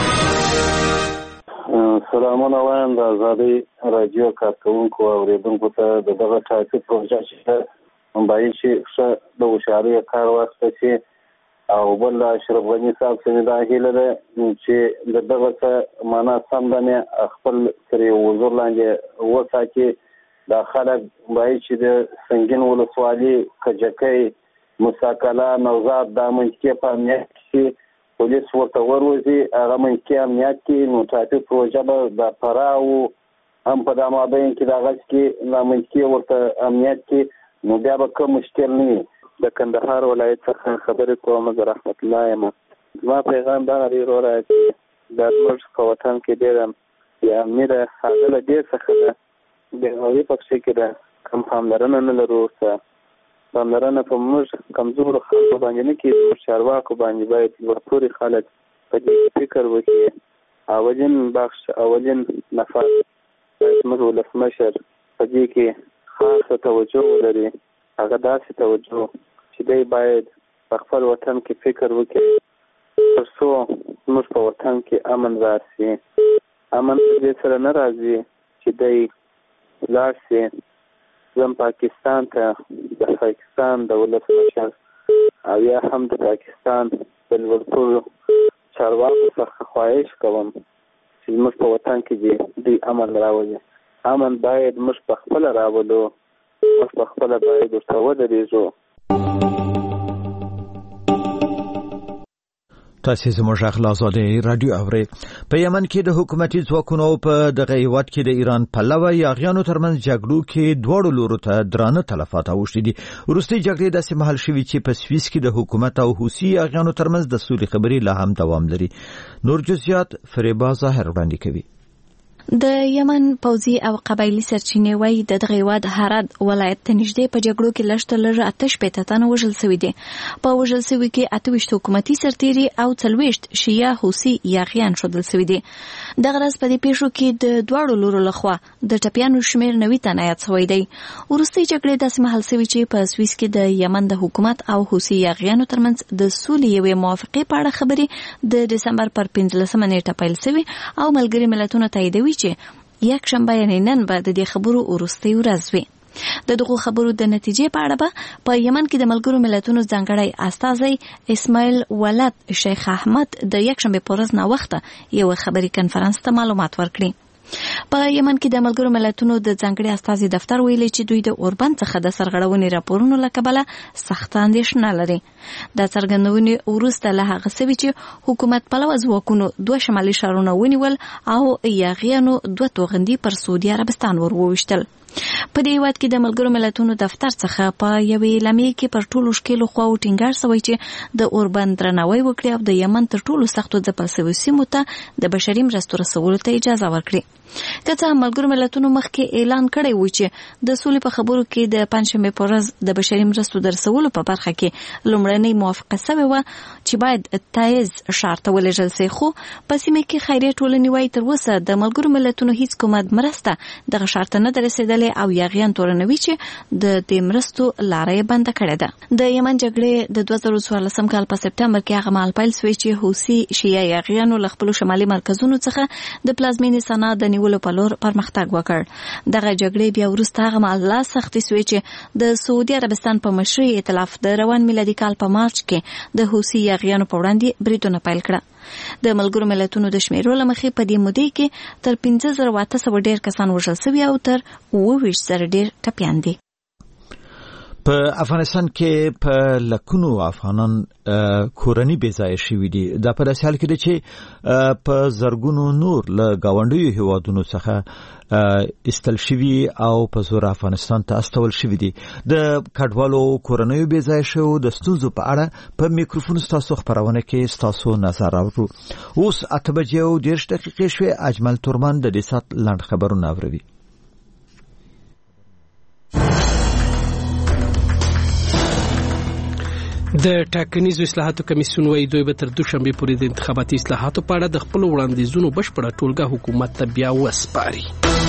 سلامونه وایم د آزادۍ راډیو کارکونکو او اوریدونکو ته د دغه ټاپي پروژه چې باید چې ښه د هوښیارۍ کار واخیسته چې او بل اشرف غني صاحب څخه دا هیله ده چې د دغه څه معنا سم باندې خپل سره حضور لاندې وساتي. دا خلک باید چې د سنگین ولسوالي کجکۍ مساکلا نوزاد دا منطقې په امنیت کې پولیس ورته وروځي هغه منطقې امنیت کې نو ټاپي پروژه به د فراه او هم په دا مابین کې د هغه کې دا منطقې ورته امنیت کې نو بیا به کوم مشکل نه وي. د کندهار ولایت څخه خبرې کوم زه رحمت الله یم. زما پیغام دا دی وروره چې دا زموږ په وطن کې ډېره د امیر هغه له دې څخه ده د هغوی په کښې کې ده کم پاملرنه نه لرو. څه پاملرنه په موږ کمزورو خلکو باندې نه کېږي، موږ چارواکو باندې باید لوړپوړي خلک په دې فکر وکړي. اولین بخش اولین نفر باید زموږ ولسمشر په دې کې خاصه توجه ولري. هغه داسې توجه چې دی باید په خپل وطن کې فکر وکړي تر څو زموږ په وطن کې امن راسي. امن په دې سره نه راځي چې دی لاړ سي زم پاکستان ته د پاکستان د ولسمشر او یا هم د پاکستان د لوړپوړو چارواکو څخه خواهش کوم چې زموږ په وطن کې دې دوی امن راولي. امن باید موږ په خپله راولو، موږ په خپله باید ورته ودرېږو. تاسو زموږ غږ له آزادۍ راډیو اورئ. په یمن کې د حکومتي ځواکونو په دغه هیواد کې د ایران پلوه یاغیانو ترمنځ جګړو کې دواړو لورو ته درانه تلفات اوښتي دي. وروستۍ جګړې داسې مهال شوي چې په سویس کې د حکومت او حوثي یاغیانو ترمنځ د سولې خبرې لا هم دوام لري. نور جزئیات فریبا ظاهر وړاندې کوي. د یمن پوځي او قبایلی سرچینې وایي د دغه هیواد هرات ولایت ته نږدې په جګړو کې لږ تر لږه اته شپېته تنه وژل سوي دي. په وژل سوي کې اته ویشت حکومتي سرتیري او څلوېښت شیعه حوثي یاغیان ښودل سوي دي. دغه ورځ په دې پیښو کې د دواړو لورو لخوا د ټپیانو شمېر نوي تنه یاد سوی دی. وروستۍ جګړې داسې مهال سوي چې په سویس کې د یمن د حکومت او حوثي یاغیانو ترمنځ د سولې یوې موافقې په اړه خبرې د دسمبر پر پنځلسمه نیټه پیل سوي او ملګري ملتونه تاییدوي چې یک شنبه یعنې نن به د دې خبرو وروستۍ ورځ وي. د دغو خبرو د نتیجې په اړه به په یمن کې د ملګرو ملتونو ځانګړی استازی اسماعیل ولد شیخ احمد د یک شنبه په ورځ ناوخته یو خبري کنفرانس ته معلومات ورکړي. په یمن کې د ملګرو ملتونو د ځانګړي استازي دفتر ویلي چې دوی د اوربند څخه د سرغړونې راپورونو له کبله سخت اندېښنه لري. دا څرګندونې وروسته له هغه څه چې حکومت پلوه ځواکونو دوه شمالي ښارونه ونیول او یاغیانو دوه توغندي پر سعودي عربستان ور وویشتل. په دې هیواد کې د ملګرو ملتونو دفتر څخه په یوې اعلامیې کې پر ټولو ښکېلو خواو ټینګار شوی چې د اوربند درناوی وکړي او د یمن تر ټولو سختو ځپل شویو سیمو ته د بشري مرستو رسولو ته اجازه ورکړي. که څه هم ملګرو ملتونو مخکې اعلان کړی و چې د سولې په خبرو کې د پنجشنبې په ورځ د بشري مرستو د رسولو په برخه کې لومړنۍ موافقه شوې وه چې باید تایز ښار ته ولېږل شي، خو په سیمه کې خیریه ټولنې وایي تر اوسه د ملګرو ملتونو هیڅ کومه مرسته دغه ښار ته نه ده رسېدلې او او یاغیان تورنوي چې د دې مرستو لارې بند کړې ده. د یمن جګړې د دوه زره څوارلسم کال په سپټمبر کې هغه مهال پیل شوې چې حوثي شیعه یاغیانو له خپلو شمالي مرکزونو څخه د پلازمینې سنا د نیولو په لور پرمختګ وکړ. دغه جګړې بیا وروسته هغه مهال لا سختې شوې چې د سعودي عربستان په مشرۍ ائتلاف د روان میلادي کال په مارچ کې د حوثي یاغیانو په وړاندې بریدونه پیل کړه. د ملګرو ملتونو د شمیرو له مخې په دې مودې کې تر پنځه زره اته سوه ډېر کسان وژل شوي او تر اووه ویشت زره ډېر ټپیان دي. په افغانستان کې په لکونو افغانان کورنۍ بېځایه شوي دي. دا په داسې حال کې ده چې په زرګونو نور له ګاونډیو هیوادونو څخه استل شوي او په زور افغانستان ته استول شوي دي. د کډوالو کورنیو بېځایه شوو د ستونزو په اړه په میکروفون ستاسو خپرونه کې ستاسو نظر اورو. اوس اته بجې او دېرش دقیقې شوې. اجمل تورمان د دې ساعت لنډ خبرونه اوري. د ټاکنیزو اصلاحاتو کمیسیون وايي دوی به تر دوشنبه پورې د انتخاباتي اصلاحاتو په اړه د خپل وړاندیزونو بشپړه ټولګه حکومت ته بیا وسپاري.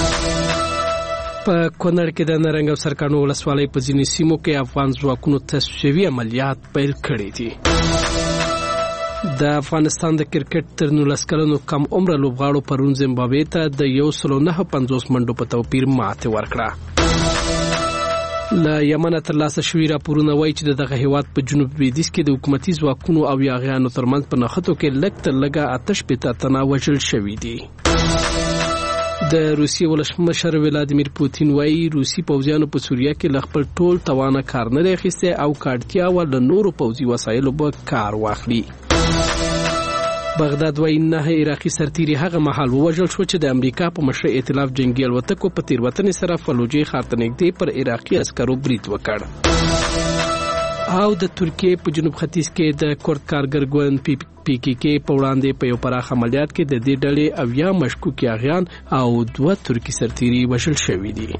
په کونړ کې د نرنګ او سرکانو ولسوالۍ په ځینې سیمو کې افغان ځواکونو تصفیوي عملیات پیل کړي دي. د افغانستان د کرکټ تر نولس کلنو کم عمره لوبغاړو پرون زیمبابوې ته د یو سل نه پنځوس منډو په توپیر ماتې ورکړه. له یمنه ترلاسه شوي راپورونه وایي چې دغه هیواد په جنوب لویدیځ کې د حکومتي ځواکونو او یاغیانو ترمنځ په نښتو کې لږ تر لږه اته شپېته تنه وژل شوي دي. د روسیې ولسمشر ولادیمیر پوتین وایي روسي پوځیانو په سوریه کې له خپل ټول توانه کار نه دی اخیستی او که اړتیا وه له نورو پوځي وسایلو به کار واخلي. بغداد وایي نه عراقي سرتیري هغه مهال ووژل شو چې د امریکا په مشرۍ ائتلاف جنگي الوتکو په تېروتنې سره فلوجې ښار ته نږدې پر عراقي عسکرو برید وکړ. او د ترکیې په جنوب ختیځ کې د کورد کارګر ګوند پی پی کې کې په وړاندې په یو پراخ عملیات کې د دې ډلې اویا مشکوک یاغیان او دوه ترکي سرتیري وژل شوي دي.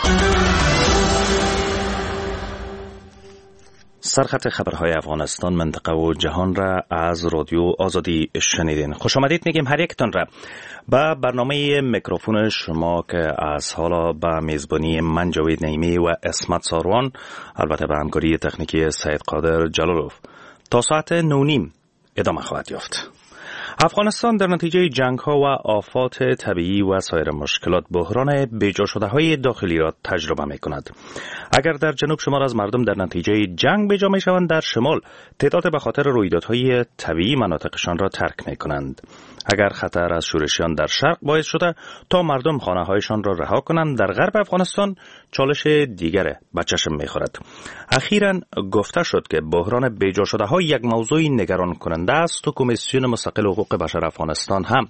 سرخط خبرهای افغانستان منطقه و جهان را از رادیو آزادی شنیدین. خوش آمدید میگیم هر یکتان را به برنامه میکروفون شما که از حالا به میزبانی من جاوید نعیمی و اسمت ساروان، البته به همکاری تکنیکی سید قادر جلالوف، تا ساعت نه و نیم ادامه خواهد یافت. افغانستان در نتیجه جنگ ها و آفات طبیعی و سایر مشکلات بحران بیجا شده های داخلی را تجربه می کند. اگر در جنوب شمار از مردم در نتیجه جنگ بیجا می شوند، در شمال تعداد به خاطر رویدادهای طبیعی مناطقشان را ترک می کنند. اگر خطر از شورشیان در شرق باعث شده تا مردم خانه هایشان را رها کنند، در غرب افغانستان چالش دیگر به چشم می خورد. اخیراً گفته شد که بحران بیجا شده ها یک موضوع نگران کننده است و کمیسیون مستقل حقوق بشر افغانستان هم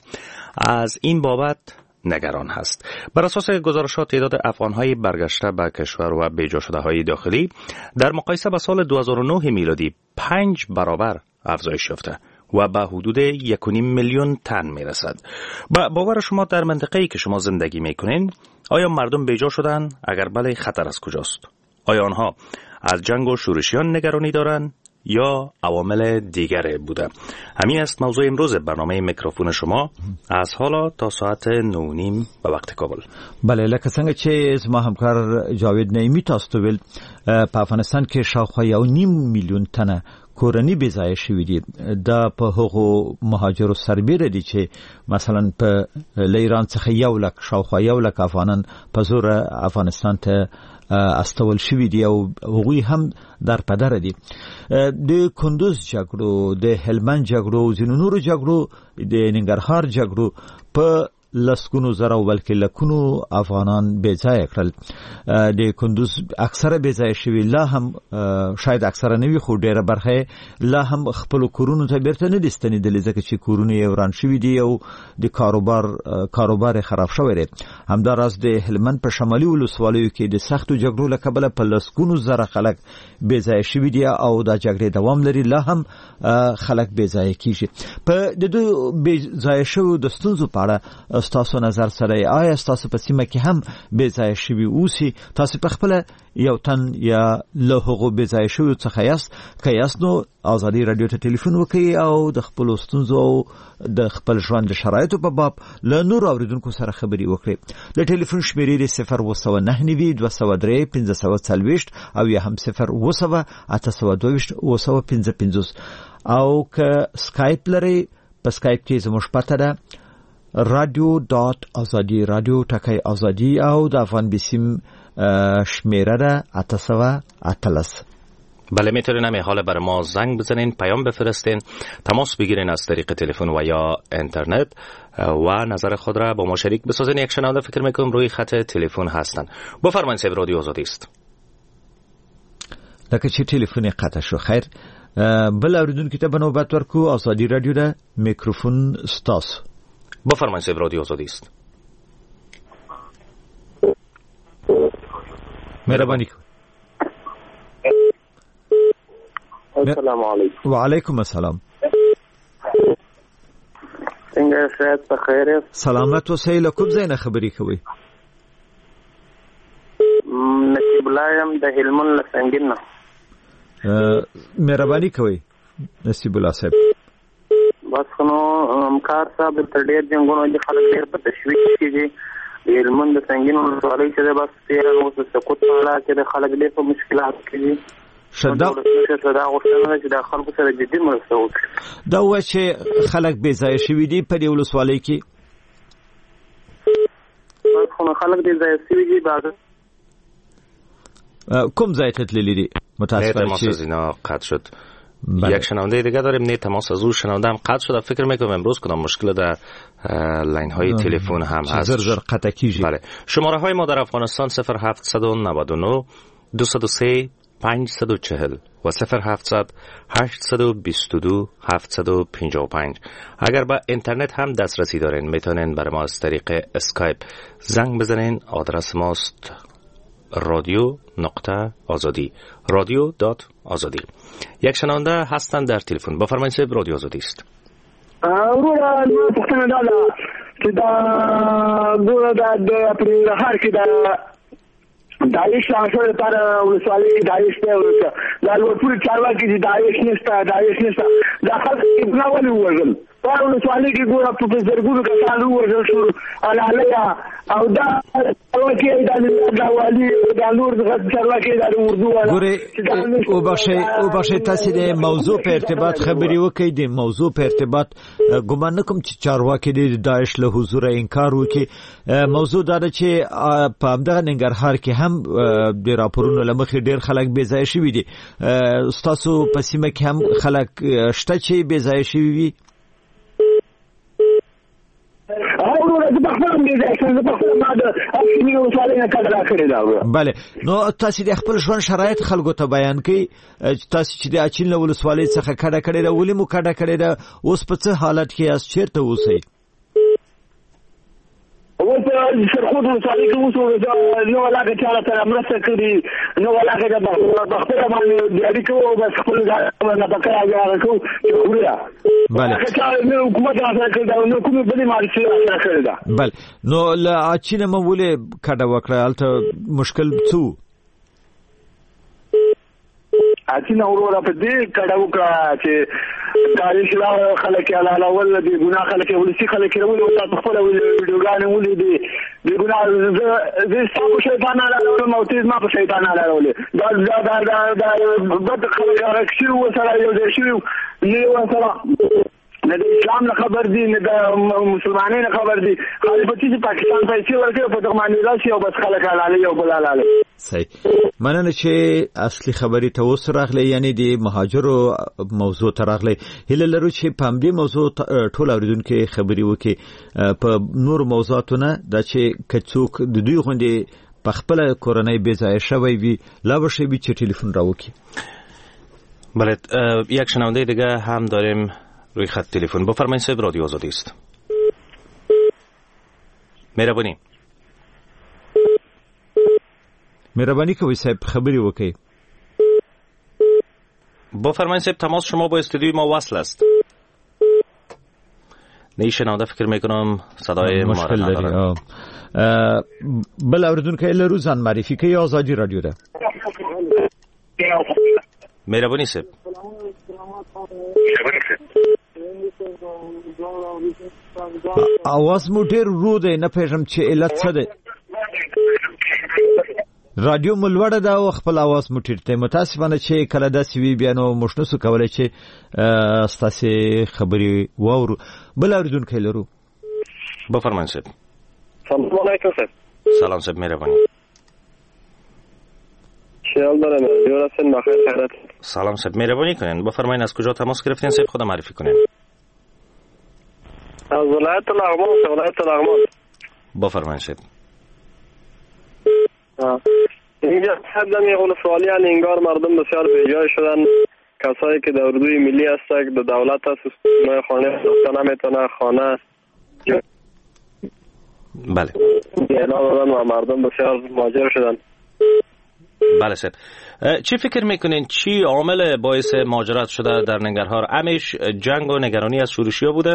از این بابت نگران هست. بر اساس گزارشات تعداد افغان‌های برگشته به کشور و بیجا شده‌های داخلی در مقایسه با سال دو هزار و نه میلادی پنج برابر افزایش یافته و به حدود یک و نیم میلیون تن میرسد. با باور شما در منطقه‌ای که شما زندگی میکنین آیا مردم بیجا شدن؟ اگر بله، خطر از کجاست؟ آیا آنها از جنگ و شورشیان نگرانی دارند یا عوامل دیگر بوده؟ همین است موضوع امروز برنامه میکروفون شما از حالا تا ساعت نه و نیم به وقت کابل. بله، لکه څنګه چې زما همکار جاوید نعیمی تاسو ته ویل، په افغانستان کې شاوخوا یو نیم میلیون تنه کورنۍ بېځایه شوي دي. دا په هغو مهاجرو سربیره دي چې مثلا په له ایران څخه یو لک شاوخوا یو لک افغانان په زور افغانستان ته استول شوي دي او هغوی هم در پدر دي. د کندوز جګړو، د هلمند جګړو، ځینو نورو جګړو، د ننګرهار جګړو په لسګونو زره بلکې لکونو افغانان بېځایه کړل. د کندوز اکثره بېځایه شوي، لا هم شاید اکثره نه وي خو ډېره برخه لا هم خپلو کورونو ته بیرته نه دي ستنېدلي، ځکه چې کورونه یې وران شوي دي او د کاروبار کاروبار یې خراب شوی دی. همداراز د هلمند په شمالي ولسوالیو کې د سختو جګړو له کبله په لسګونو زره خلک بېځایه شوي دي او دا جګړې دوام لري، لا هم خلک بېځایه کېږي. په د دوی بېځایه شوو د ستونزو په اړه تاسو نظر سره آیا تاسو په سیمه کې هم بې ځای شوي اوسي؟ تاسو په خپل یو تن یا له هغو بې ځای شویو څخه یاست؟ که یاست نو ازادي رادیو ته ټلیفون وکړئ او د خپلو ستونزو او د خپل ژوند د شرایطو په باب له نورو اورېدونکو سره خبرې وکړئ. د ټلیفون شمیرې د صفر اوه سوه نهه نوي دوه سوه درې پنځه سوه څلوېښت او یا هم صفر اوه سوه اته سوه دوه ویشت اوه سوه پنځه پنځوس. او که سکایپ لرئ په سکایپ کې زموږ پته ده رادیو دات آزادی، رادیو ټکی آزادی، او د افغان بیسیم شمیره ده اته سوه اتلس. بله میتونین همین حال برای ما زنگ بزنین، پیام بفرستین، تماس بگیرین از طریق تلفن و یا اینترنت و نظر خود را با ما شریک بسازین. یک شنونده فکر میکنم روی خط تلفن هستن. بفرمایید صاحب، رادیو آزادی است. لکه چې تلفن قطع شو. خیر، بل اوریدونکو ته به نوبت ورکو. آزادی رادیو ده، میکروفون ستاسو. بفرمایید صاحب، رادیو آزادی است. مهربانی کن. السلام علیکم. وعلیکم السلام. څنګه شاید په خیر یاست؟ سلامت اوسئ. له کوم ځای نه خبرې کوئ؟ نصیب الله یم د هلمند له سنګین نه. مهرباني کوئ نصیب الله صاحب. بس نو همکار صاحب تر ډېر جنګونو د خلک ډېر په تشویش کېږي. د هلمند د سنګین ولسوالۍ چې ده بس تېره نو د سقوط په اړه کې د خلک ډېر په مشکلات کېږي. شدا دا غوښتنه چې د خلکو سره جدي مرسته وکړي. دا و چې خلک بې ځایه شوي دي په دې ولسوالۍ کې. خو خلک بې ځایه شوي دي. بعد کوم ځای ته تللي دي؟ متاسفانه تماس از اینا قطع شد. یک شنونده دیگه داریم. نه تماس از او شنونده هم قطع شد. فکر میکنم امروز کدام مشکل در لاین های تلفن هم هست. زر زر قطع کیږي. بله. شماره های ما در افغانستان صفر هفت نه نه دو صفر سه پانصد و چهل و صفر هفتصد هشتصد و بیست و دو هفتصد و پنجاه و پنج. اگر با اینترنت هم دسترسی دارین میتونین برای ما از طریق اسکایپ زنگ بزنین. آدرس ماست رادیو نقطه آزادی، رادیو دات آزادی. یک شنونده هستن در تلفن. بفرمایید صاحب، رادیو آزادی است. ورور نو پښتنه دا چې دا ګوره دا د اپریل هر کې دا داعش شاسو لپاره ولسوالۍ داعش ته ورته دا ټول چارواکي دي داعش نشته داعش نشته دا خلک ابن ولي وژل په ولسوالۍ کې ګوره په زرګونو کسان وژل شو علالیا او دا چارواکي دا والي دا نور چارواکي دا اردو والا ګوره او بخښي او بخښي تاسو د موضوع په ارتباط خبري وکړئ. د موضوع په ارتباط ګمان نه کوم چې چارواکي د داعش له حضور انکار وکړي. موضوع دا ده چې په همدغه ننګرهار کې هم د راپورونو لمخې ډېر خلک بې ځایه شوي دي. ستاسو په سیمه کې هم خلک شته چې بې ځایه شوي وي؟ بله. نو تاسو د خپل ژوند شرایط خلکو ته بیان کړئ. تاسو چې د اچین له ولسوالۍ څخه کډه کړې ده، ولې مو کډه کړې ده؟ اوس په څه حالت کې یاست؟ چېرته اوسئ؟ اوس سرخوټ ولسوالۍ کې اوسو. نو علاقه چاله سره مرسته کړي، نو علاقه د بخپله باندې دیاري کوو، بس خپل نه بکره یاره کوو چې خوري. بله. نو حکومت راسره کړی ده، نو کومې بلې مالچې راسره کړې ده. بله. نو له اچینه مو ولې کډه وکړه؟ هلته مشکل څه و؟ اچینه وروره په دې کډه وکړه چې داعش خلک یې حلالول، بې ګناه خلک یې ولسي خلک یې راولي. تاسو خپله ویډیوګانې ولیدې، بې ګناه زه ستا په شیطان حلالولم او ته زما په شیطان حلالولې. دا دا بد خلک هغه شوي ورسره یو ځای شوي نه یې ورسره نه د اسلام نه خبر دي، نه د مسلمانۍ نه خبر دي. خالي په چې پاکستان پیسې ورکوي په دغه باندې راشي او بس خلک حلالوي او بل حلالوي. صحیح. مننه چې اصلي خبرې ته اوس راغلی، یعنی د مهاجرو موضوع ته راغلی. هیله لرو چې په همدې موضوع ټول اورېدونکي خبرې وکړي. په نور موضوعاتو نه دا چې که څوک د دوی غوندې په خپله کورنۍ بې ځایه شوی وي، لا به ښه وي چې ټلیفون راوکړي. بله. یک شنونده دیگه هم داریم روی خط تلفن. بفرمایید صاحب، رادیو آزادی است. مهربانی مهربانی کوئ صاحب، خبری وکړئ. بفرمایید صاحب، تماس شما با استودیوی ما وصل است. نه شنونده فکر میکنم صدای ما را نداره. بل اوریدونکو لرو ځان معرفي کوي آزادی رادیو ده. مهرباني صاحب. اواز مو ډیر ورو دی، نه پېژم چې علت څه دی. رادیو مو لوړه ده او خپل اواز مو ټیټ دی. متاسفانه چې کله داسې وي بیا نو موږ نسو کولی چې ستاسې خبرې واورو. بل اوریدونکی لرو. بفرمایئ صاحب. سلام علیکم صاحب. سلام صاحب، مهرباني. خیال دارم دیور هستین، بخیر خیرت. سلام صاحب، مهربانی کنین بفرمایید از کجا تماس گرفتین صاحب، خود معرفی کنین. از ولایت لغمان. ولایت لغمان. بفرمایید صاحب. اینجا حدم یه ولسوالی ان انگار مردم بسیار بیجای شدن. کسایی که در اردوی ملی هستند در دولت هست ما خانه ساخته نمیتونه، خانه بله اعلام و مردم بسیار مهاجر شدن. بله صاحب، چی فکر میکنین چی عامل باعث مهاجرت شده در ننگرهار؟ همیش جنگ و نگرانی از شورشیا بوده؟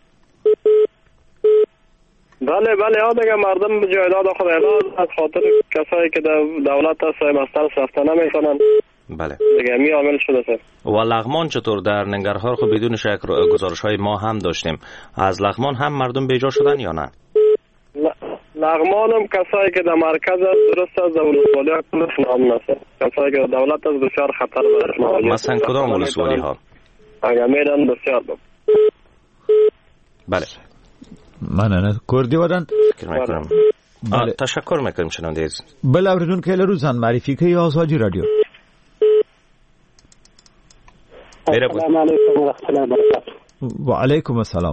بله بله ها دیگه مردم به جایداد خود اعلام از خاطر کسایی که در دولت هست مستر رفتن نمیتونن. بله دیگه می عامل شده صاحب. و لغمان چطور؟ در ننگرهار خب بدون شک گزارش های ما هم داشتیم. از لغمان هم مردم بیجا شدن یا نه؟ لغمان هم کسایی که در مرکز است درست است، در ولسوالی ها کلش نام نست. کسایی که در دولت است بسیار خطر دارد. مثلا کدام ولسوالی ها؟ اگر میرن بسیار دارد. بله من نه کردی ودن فکر میکنم. بله. تشکر میکنیم شنونده عزیز. بل اوریدون که لرو زن معرفی که آزادی رادیو. السلام علیکم و رحمت الله و برکاته. و علیکم السلام.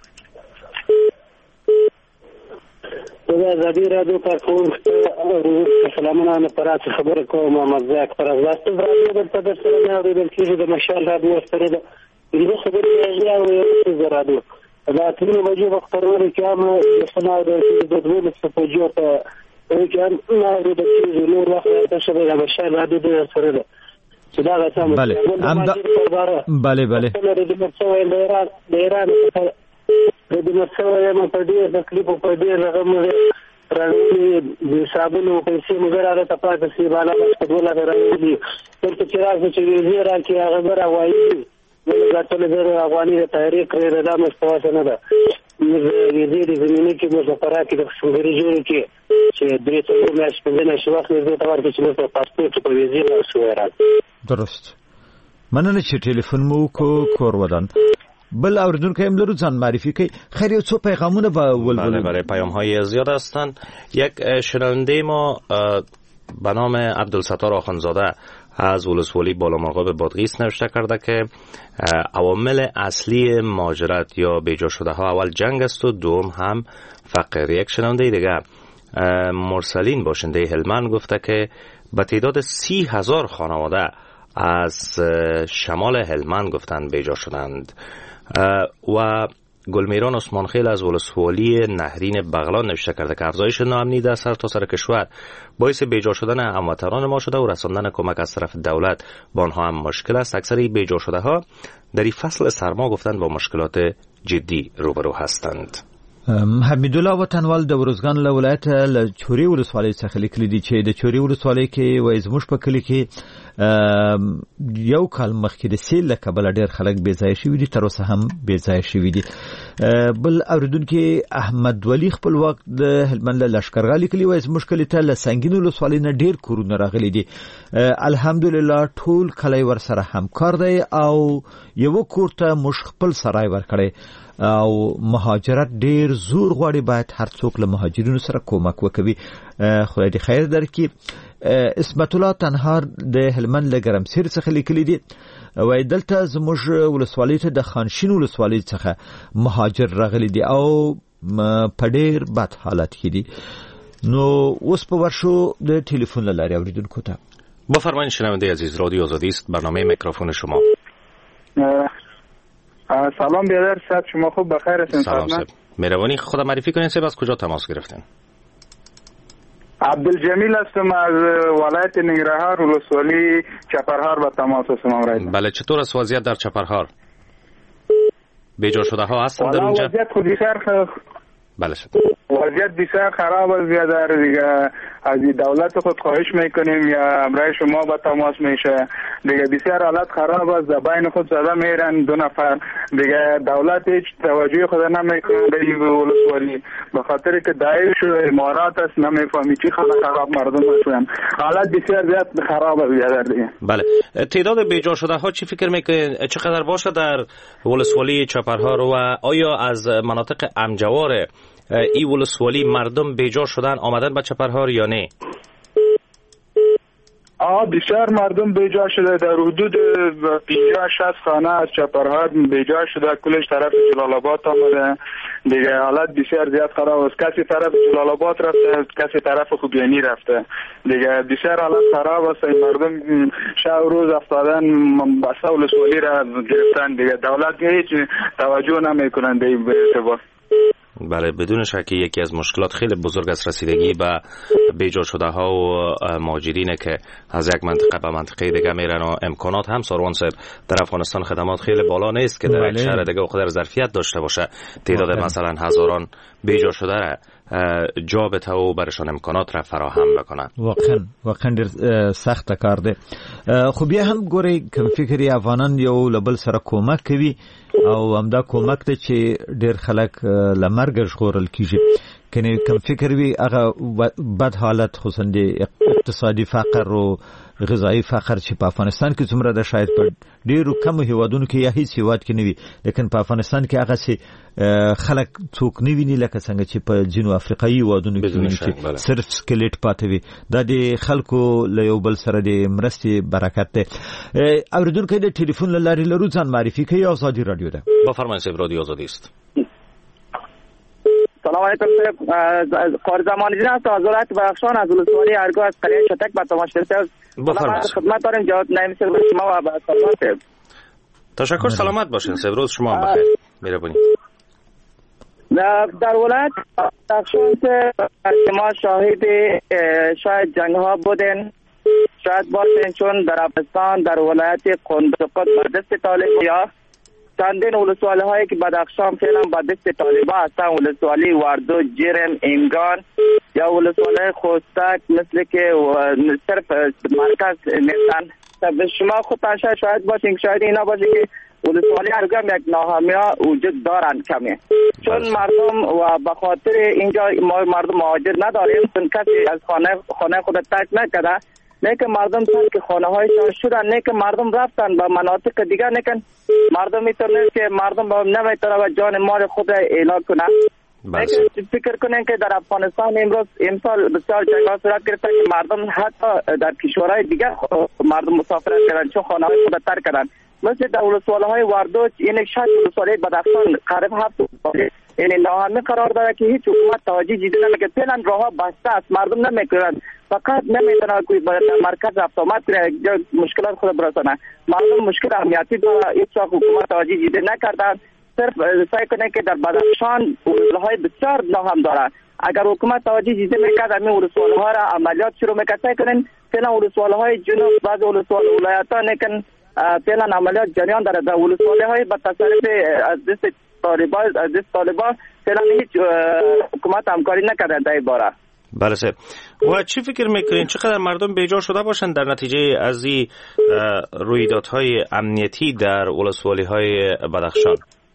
د زادي رادیو کارکون سلامونه نه پرات خبر کوم محمد زاک پر ځاست رادیو د تدر سره نه اورېدل کېږي د مشال رادیو سره د دې خبرې نه اورېدل د رادیو دا ټول وجه وختونه کې هم د سنا د دوه سپوجو ته چې نه اورېدل کېږي نور وخت د شبه د مشال رادیو د سره ده چې دا غسام بله بله بله د مرسوي د ایران د ایران د دې مرسوي یم په دې د کلیپ په دې رقم راوړي د صابونو پیسې موږ راځه تاسو چې بالا په دوله راوړي ترڅو چې راځي چې ویزه راکړي هغه راوایي د ټول د افغاني تحریک لري د مستوى نه ده ویزه د زمینه کې مزفرات د څنګه جوړ کې چې درې څلور میاشتې په دې نشو وخت دې ته ورته چې نو پاسپورت په ویزه شو راځي. درست. مننه چې ټلیفون مو کو کور ودان. بل اوریدونکو هم لرو ځان معرفی کوي. خیر یو څو پیغامونه به ولولم. بله بله پیام های زیاد هستند. یک شنونده ما به نام عبدالستار آخوندزاده از ولسوالی بالامرغاب بادغیس نوشته کرده که عوامل اصلی مهاجرت یا بیجا شده ها اول جنگ است و دوم هم فقر. یک شنونده دیگه مرسلین باشنده هلمند گفته که به تعداد سی هزار خانواده از شمال هلمند گفتند بیجا شدند. و گلمیران عثمانخیل از ولسوالی نهرین بغلان نوشته کرده که افزایش ناامنی در سرتاسر کشور باعث بیجا شدن هموطنان ما شده و رساندن کمک از طرف دولت با آنها هم مشکل است. اکثر بیجا شده ها در این فصل سرما گفتند با مشکلات جدی روبرو هستند. حمیدالله وطنوال د ورزګان له ولایت له چوري ولسوالۍ څخه لیکلي دي چې د چوري ولسوالۍ کې وایي زموږ په کلي کې یو کال مخکې د سیل له کبله ډېر خلک بې ځایه شوي دي، تر اوسه هم بې ځایه شوي دي. بل اوریدونکي احمد ولی خپل وخت د هلمند له لښکرګاه لیکلي وایي زموږ کلي ته له سنګین ولسوالۍ نه ډېر کورونه راغلي دي. الحمدلله ټول کلی ورسره همکار دی او یو کور ته موږ خپل سرای ورکړی او مهاجرت ډیر زور غواړي، باید هر څوک له مهاجرینو سره کومک وکوي. خدای دې خیر درکړي. اسمت الله تنهار د هلمند له ګرمسیر څخه لیکلي دي وایي دلته زموږ ولسوالۍ ته د خانشین ولسوالۍ څخه مهاجر راغلي دي او په ډیر بد حالت کې دي. نو اوس په ورشو د ټلیفون له لارې اوریدونکو ته بفرمایید. شنونده عزیز رادیو آزادی است، برنامه میکروفون شما. سلام بیادر صاحب، شما خوب بخیر هستین؟ سلام صاحب، مهربانی خود معرفی کنین صاحب، از کجا تماس گرفتین؟ عبدالجمیل هستم از ولایت ننگرهار ولسوالی چپرهار با تماس هستم. بله چطور است وضعیت در چپرهار؟ بیجا شده ها هستن در اونجا؟ وضعیت خود بسیار بله وضعیت بسیار خراب است بیادر دیگه. از دولت خود خواهش میکنیم یا امرای شما با تماس میشه دیگه. بسیار حالت خراب است، بین خود زده میرن دو نفر دیگه. دولت هیچ توجه خود نمیکنه به این ولسوالی، به خاطر که داعش و امارات است نمیفهمی چی خود خراب مردم هستن. حالت بسیار زیاد خراب است بیادر دیگه. بله. تعداد بیجا شده ها چی فکر میکنین چقدر باشه در ولسوالی چپرهار و آیا از مناطق امجوار ای ولسوالی مردم بیجا شدن آمدن به چپرهار یا نه؟ آه بسیار مردم بیجا شده، در حدود پنجاه شصت خانه از چپرهار بیجا شده، کلش طرف جلال آباد آمده دیگه. حالت بسیار زیاد خراب است، کسی طرف جلال آباد رفته، کسی طرف خوبیانی رفته دیگه. بسیار حالت خراب است، مردم شب روز افتادن بسته ولسوالی را گرفتن دیگه. دولت هیچ توجه نمیکنند به این اعتبار. بله بدون شک یکی از مشکلات خیلی بزرگ است رسیدگی به بیجا شده ها و مهاجرینه که از یک منطقه به منطقه دیگه میرن و امکانات هم ساروان صاحب در افغانستان خدمات خیلی بالا نیست که در یک شهر دیگه قدر ظرفیت داشته باشه تعداد مثلا هزاران بیجا شده را جا بته و برشان امکانات را فراهم بکنن. واقعا واقعا ډیر سخت کار دی. خو بیا هم ګوري کوم فکرې افغانان یو لبل سره کومک کوي او همدا کومک ته چې ډیر خلک لمرګ ژغورل کیږي. کني کوم فکر وی هغه بد حالت خصوصا د اقتصادي فقر او غذایی فقر چې په افغانستان کې څومره د شاید په ډیرو کم هیوادونو کې یا هیڅ هیواد کې نه وي، لیکن په افغانستان کې هغه سي خلک څوک نه ویني لکه څنګه چې په جنوب افریقایي هیوادونو کې چې صرف سکلیټ پاتې وي. دا د خلکو له یو بل سره د مرستې برکت دی. اوریدونکو د ټلیفون له لارې لرو ځان معرفي کوي. آزادي رادیو ده. بفرمایید صاحب، رادیو آزادی است. سلام علیکم صاحب، قاری زمانی جان هستم از ولایت بدخشان از ولسوالی ارگو از قریه شتک به تماشا هستم. بفرمایید. خدمت داریم جواب نیم صاحب شما و با سلامت. تشکر، سلامت باشین صاحب، روز شما هم بخیر. مهربانی. در ولایت بدخشان ما شاهد شاید جنگ ها بودن، شاید باشین چون در افغانستان در ولایت قندوق به دست طالب یا چندین ولسوالی هایی که بدخشان فعلا به دست طالبا هستن، ولسوالی وردو، جرم، ایمگان یا ولسوالی خوستک مثل که صرف مرکز نیستن. شما خود تنشا شاید باشین که شاید اینا باشین که ولسوالی ارگم یک ناهمی ها وجود دارن کمی، چون مردم و به خاطر اینجا ما مردم مهاجر نداریم، چون کسی از خانه خانه خود ترک نکرده، نه که مردم ترک خانه هایشان شدن، نه که مردم رفتن به مناطق دیگه، نه که مردم میتونه که مردم نمیتونه و جان مال خود اعلان کنه. فکر کنین که در افغانستان امروز امسال بسیار جنگ ها صورت گرفته که مردم حتی در کشورهای دیگه مردم مسافرت کردن چون خانه های خود ترک کردن. مثل در ولسوالی های وردوچ این شش ولسوالی بدخشان قریب هفت این ناهمی قرار داره که هیچ حکومت توجه جدی نمیکنه. فعلا راهها بسته است، مردم نمیکنن، فقط نمیتونه کوئی در مرکز رفت آمد کنه یا مشکلات خود برسانه. مردم مشکل امنیتی داره، هیچ وقت حکومت توجه جدی نکردن، صرف سعی کنه که در بدخشان ولسوالی های بسیار ناهم داره. اگر حکومت توجه جدی میکرد همین ولسوالی ها را عملیات شروع میکرد. سعی کنن فعلا ولسوالی های جنوب بعض ولسوالی ولایت‌ها نکن فعلا عملیات جریان داره. در ولسوالی های به تصرف از دست طالبان از دست طالبان فعلا هیچ حکومت همکاری نکرده در این باره. بله صاحب، و چی فکر میکنین چقدر مردم بیجا شده باشن در نتیجه از این رویدادهای امنیتی در ولسوالی های بدخشان؟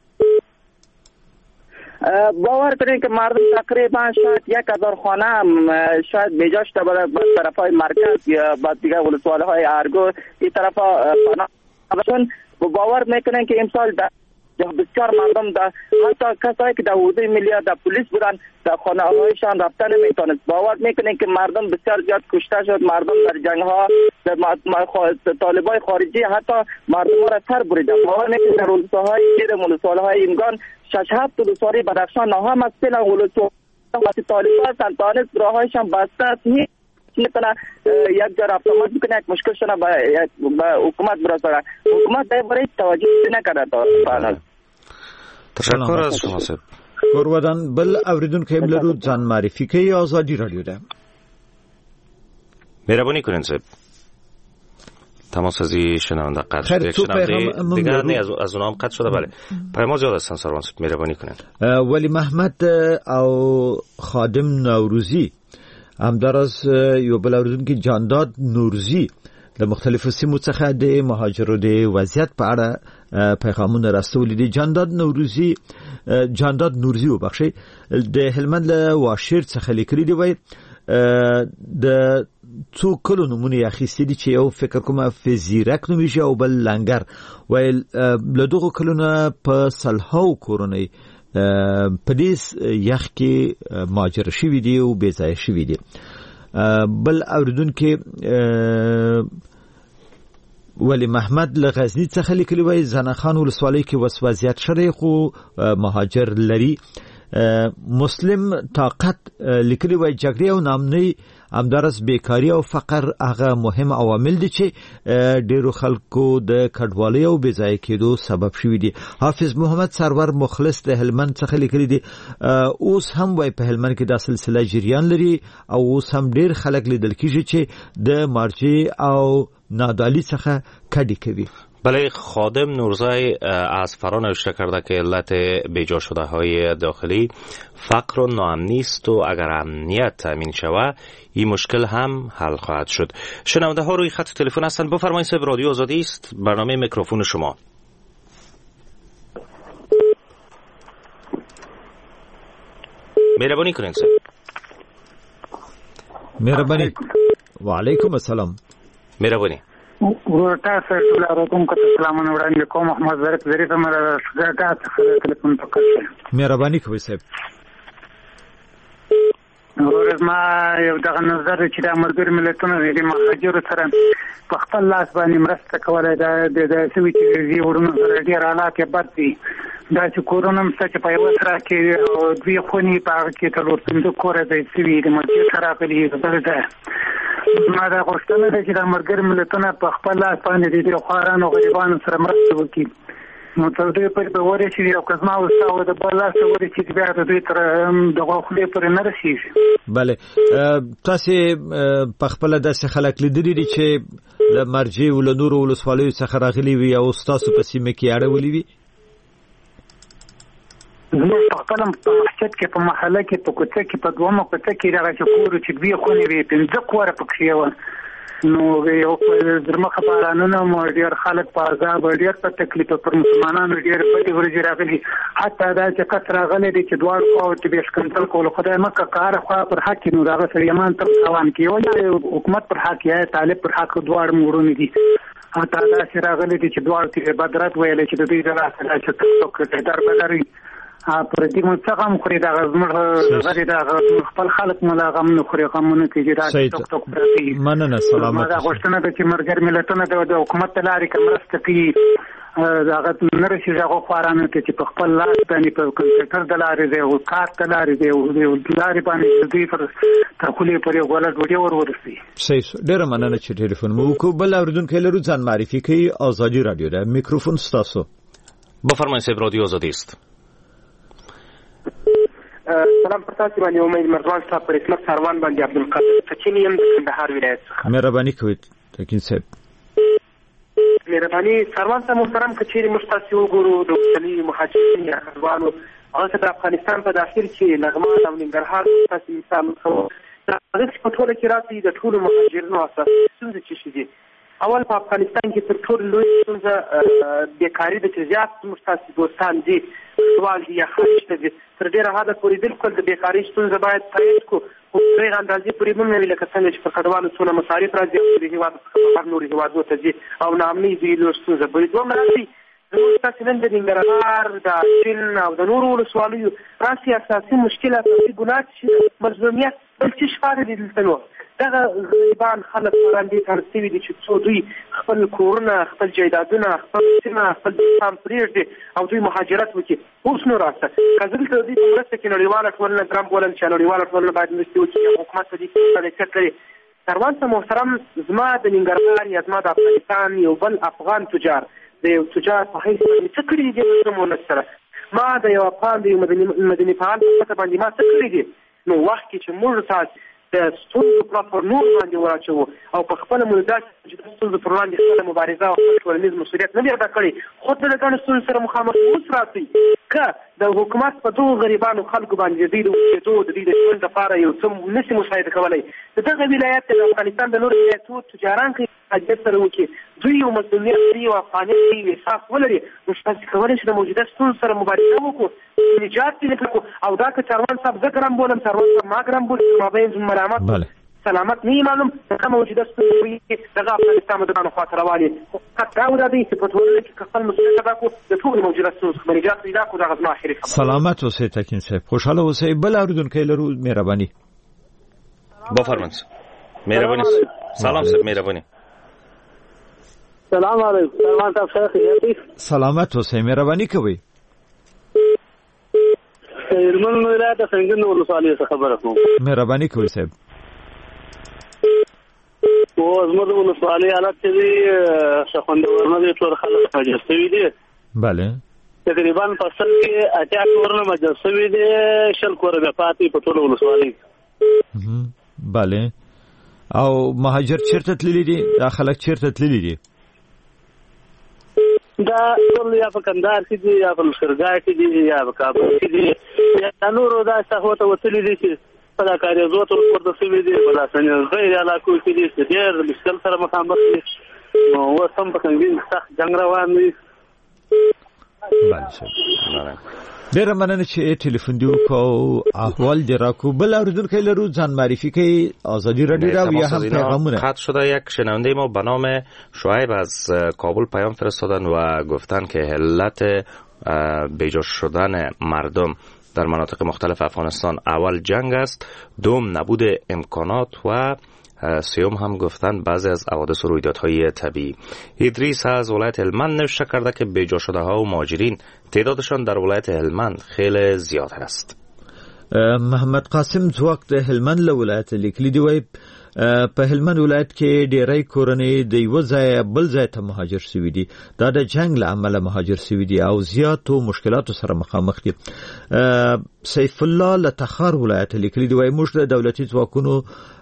باور کنید که مردم تقریبا شاید یک هزار خانه هم شاید بیجا شده باشه به طرف های مرکز یا به دیگر ولسوالی های ارگو این طرف چون باور میکنن که امسال در بسیار مردم در حتی کسایی که در حوزه ملی در پلیس بودن در خانه هایشان رفتن نمیتونست. باور میکنن که مردم بسیار زیاد کشته شد، مردم در جنگ ها در طالبای خارجی حتی مردم ها را سر بریدن. باور میکنن در ولسوالی های جرم، ولسوالی های ایمگان شش هفت ولسوالی بدخشان ناهم است. فعلا ولسوالی وقتی طالبان سلطانت راهایشان بسته است، میتونه یک جا رفت آمد بکنه، یک مشکل شونه به حکومت برسانه. حکومت در باره توجه نکرده تا فعلا. تشکر از شما صاحب. ورودن بل اوریدونکو هم لرو ځان معرفي کوي. آزادي رادیو ده. مهرباني کنین صاحب. تماس از این شنونده قطع شده. یک شنونده دیگر نه از از اونام قطع شده. بله پیام زیاد هستن سروان سود مهربانی کنید. ولی محمد او خادم نوروزی همدارز یو بل اوریدونکو جانداد نوروزی د مختلفو سیمو څخه د مهاجرو د وضعیت په اړه پیغامونه راستولي دي. جانداد نوروزی جانداد نوروزی وبخښئ د هلمند له واشیر څخه لیکلي دی وای د څو کلو نمونه یې اخیستي دي چې یو فکر کومه فزیرک نومیږي او بل لنګر ویل له دغو کلونه په سلهاو کورنۍ په دې یخ کې مهاجر شوي دي او بې ځایه شوي دي. بل اوریدونکو ولی محمد له غزنی څخه لیکلی وای زنخان ولسوالۍ کې وسوازیت شری خو مهاجر لري. مسلم طاقت لیکلی وای جګړه او نامنۍ همدارس بیکاری او فقر هغه مهم عوامل دي چې ډیرو خلکو د کډوالۍ او بېځایه کېدو سبب شوي دي. حافظ محمد سرور مخلص د هلمند څخه لیکلی دي اوس هم وای په هلمند کې دا سلسله جریان لري او اوس هم ډیر خلک لیدل کېږي چې د مارجې او نادالی څخه کډی کوي. بله خادم نورزای از فرا نوشته کرده که علت بیجا شده های داخلی فقر و ناامنی است و اگر امنیت تامین شود این مشکل هم حل خواهد شد. شنونده ها روی خط تلفن هستند. بفرمایید صاحب رادیو آزادی است برنامه میکروفون شما. مهربانی کنید صاحب. مهربانی. و علیکم السلام. مهربانی. ورته ټول علیکم که سلامونه وړاندې کوم. محمد ظریف ظریف مر څنګه څنګه ټلیفون وکړ. مهرباني کوئ صاحب. ورزما یو دغه نظر چې د ملګری ملتونو د مهاجرو سره په خپل لاس باندې مرسته کولای دا د سوي چې ورونو سره ډیر حالات بد دي. دا چې کورونم څه په یو سره کې دوی خونی په هغه کې تر ورته کوره د سوي د مجلس سره په دې ده. ما دا غوښتنه ده چې د ملګری ملتونو په خپل لاس باندې د خوارانو غریبانو سره مرسته وکړي. نو تر دې پورې به ورې چې یو کزما وساو د بل لاس ورې چې بیا د دوی تر دغه خلې پورې نه رسیږي. بله تاسو په خپل داسې خلک لیدلي دي چې د مرجې او له نورو ولسوالیو څخه راغلي وي او تاسو په سیمه کې اړولي وي؟ زموږ په خپل په مسجد کې په محله کې په کوڅه کې په دومره کوڅه کې دغه چې کور چې دوی خونې وي پنځه کوره پکښې وه. نو یو درمخه بارانونه مو ډېر خلک په عذاب ډېر په تکلیف پر مسلمانانو ډېر بدې ورځې راغلي. حتی دا چې کس راغلی دی چې دواړو خواو چې به ښکنځل کولو خدای مکه که هره خوا پر حق نو د هغه سلیمان تر تاوان کې وایي حکومت پر حق یا طالب پر حق دواړه وروڼه دي. حتی داسې راغلی دی چې دواړو ته بدرت ویلی چې د دوی د لاسه دا چې ټکټوک در بدروي پر دې مو څه غم خوري دا زموږ غری دا خپل خلک مو لا غم نه خوري غمونه کوي دا ټک ټک پرتی. مننه سلامت. دا غوښتنه ده چې مرګر ملتونه د حکومت لارې کمرسته کوي دا غت نه رشي هغه خوارانه چې په خپل لاس باندې په کمپیوټر د لارې دی او کار د لارې دی او د لارې باندې دوی پر تر خولې پرې غوړه ډوډۍ ور ورسي. صحیح ډېر مننه چې ټلیفون مو وکړ. بل اوریدونکو لرو ځان معرفي کوي. آزادی رادیو ده میکروفون ستاسو. بفرمایئ صاحب رادیو آزادی است. سلام پر تاسو باندې امید مرزوان صاحب پر اسمت سروان باندې عبدالقادر سچینی یم د کندهار ولایت څخه. مهرباني کوئ تکین صاحب. مهرباني سروان صاحب محترم کچېرې موږ تاسو وګورو د اوسني مهاجرینو یا کډوالو هغه د افغانستان په داخل کې لغمان او ننګرهار تاسو مثال کوو. هغه په ټوله کې راځي د ټولو مهاجرینو اساسي ستونزې چې دي. اول په افغانستان کې تر ټولو لوی ستونزه بیکاري ده چې زیات زموږ تاسو دوستان دي سوال دي یا خارج ته دي. تر ډېره حده پورې بالکل د بیکاري ستونزه باید تایید کړو خو دغه اندازې پورې مونږ نه وي لکه څنګه چې پر کډوالو څونه مصارف راځي او د هېواد هر نورو هېوادونو ته ځي او ناامني ځي لویه ستونزه بلې دومره راسي زموږ تاسې نن د ننګرهار د چین او د نورو ولسوالیو راسي اساسي مشکل اساسي ګناه چې مظلومیت بل څه ښکاري دي دلته نو دغه غریبان خلک وړاندې تړل شوي دي چې څو دوی خپل کورونه خپل جایدادونه خپل سیمه خپل دوستان پرېږدي او دوی مهاجرت وکړي. اوس نو راسته که زه دلته د دوی په مرسته کې نړیواله ټولنه ګرم بولم چې نړیواله ټولنه باید مرستې وکړي حکومت په دې کې فعالیت لري. سروان صاحب محترم زما د ننګرهار یا زما د افغانستان یو بل افغان تجار د یو تجار په حیث باندې څه کړي دي د مولد سره ما د یو افغان د یو مدني فعال په پته باندې ما څه کړي دي. نو وخت کې چې موږ تاسو د ستونزو پلاتفورمونو باندې واچوو او په خپله مو داسې ستونزو پر وړاندې خپله مبارزه او خپل ټولنیز مسؤلیت نه دی ادا کړی، خو ته د ګڼو ستونزو سره مخامخ اوس راسئ که د حکومت په دغو غریبانو خلکو باندې د دوی د اوسېدو د دوی د ژوند لپاره یو څه نشي مساعده کولی، د دغه ولایت د افغانستان د نورو ولایتونو تجاران که حاجت سره وکړي، دوی یو مسؤلیت لري، یو افغانیت لري، یو احساس ولري، نو تاسې کولی شئ د موجوده ستونزو سره مبارزه وکړو، نجات ترې کړو. او دا که چاروان صاحب زه ګرم بولم، چاروان صاحب ما ګرم بولي، مابین ملامت سلامت نه معلوم دا موجوده ستونزې دغه افغانستان مدرانو خواته روانې، حق دا ودا دی چې په ټولنه کې خپل مسؤلیت ادا کړو، د ټولو موجوده ستونزو څخه نجات پیدا کړو. دغه زما اخري خبره. سلامت اوسئ تکین صاحب، خوشحاله اوسئ. بل اورېدونکی لرو، مهرباني بفرمایئ. مهرباني. سلام صاحب، مهرباني. سلام علیکم. سلام صاحب، خیریت؟ سلامت اوسئ، مهرباني کوئ. هلمند ولایت د سنګن ولسوالۍ څخه خبره کوم. مهرباني کوئ صاحب. او زموږ د ولسوالۍ حالت چې دی خوندور نه دی، ټول خلک مجلس شوي دي. بله تقریبا په سل کې اتیا کورونه مجلس شوي دي، شل کوره بیا پاتې په ټوله ولسوالۍ. بله او مهاجر چیرته تللي دي؟ دا خلک چیرته تللي دي؟ دا ټول یا په کندهار کې دي، یا په لښکرګاه کې دي، یا په کابل کې دي، یا نورو دا ساحو ته وتلي دي چې په دا کاریزو ته ورپورته شوي دي، په داسې غیر علاقو کې دي چې ډېر د مشکل سره مخامخ دي. نو اوس هم په سنګین سخت جنګ روان دی. ډېره مننه چې تلیفون دې وکړو، احوال دې راکړو. بل اورېدونکی لرو، ځان معرفی کوي. آزادی رادیو را یا هم پیغامونه قطع شده. یک شنونده ما به نام شعیب از کابل پیام فرستادن و گفتن که علت بیجا شدن مردم در مناطق مختلف افغانستان اول جنگ است، دوم نبود امکانات و سیوم هم گفتن بعضی از حوادث و رویدادهای طبیعی. ادریس از ولایت هلمند نوشته کرده که بیجا شده ها و مهاجرین تعدادشان در ولایت هلمند خیلی زیاد است. محمد قاسم ځواک د هلمند له ولایت لیکلي دی، وایي په هلمند ولایت کې ډېری کورنۍ د یوه ځایه بل ځای ته مهاجر شوي دي. دا د جنګ له امله مهاجر شوي دي او زیاتو مشکلاتو سره مخامخ دي. سیف الله له تخار ولایت لیکلي دی، وایي موږ د دولتي ځواکونو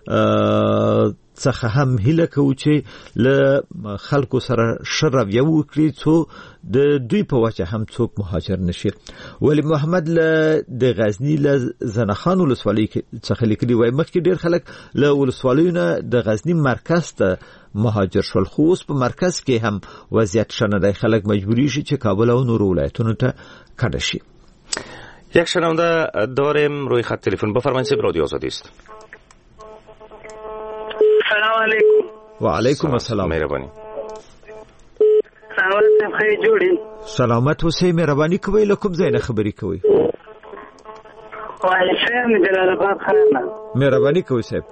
څخه هم هیله کوو چې له خلکو سره ښه رویه وکړي څو د دوی په وجه هم څوک مهاجر نشي. ولی محمد له د غزني له زنخان ولسوالۍ څخه لیکلي، وایي مخکې ډېر خلک له ولسوالیو نه د غزني مرکز ته مهاجر شول، خو اوس په مرکز کې هم وضعیت ښه نه دی، خلک مجبوری شي چې کابل او نورو ولایتونو ته کډه شي. یک شنونده داریم روی خط تلفن. بفرمایید صاحب، رادیو آزادی است. سلام علیکم. و علیکم السلام. مهربانی. سلامت خیر جوړی. سلامت اوسئ، مهرباني کوئ. له کوم ځای نه خبرې کوئ؟ وای شم جلال آباد خانه. مهرباني کوئ صاحب.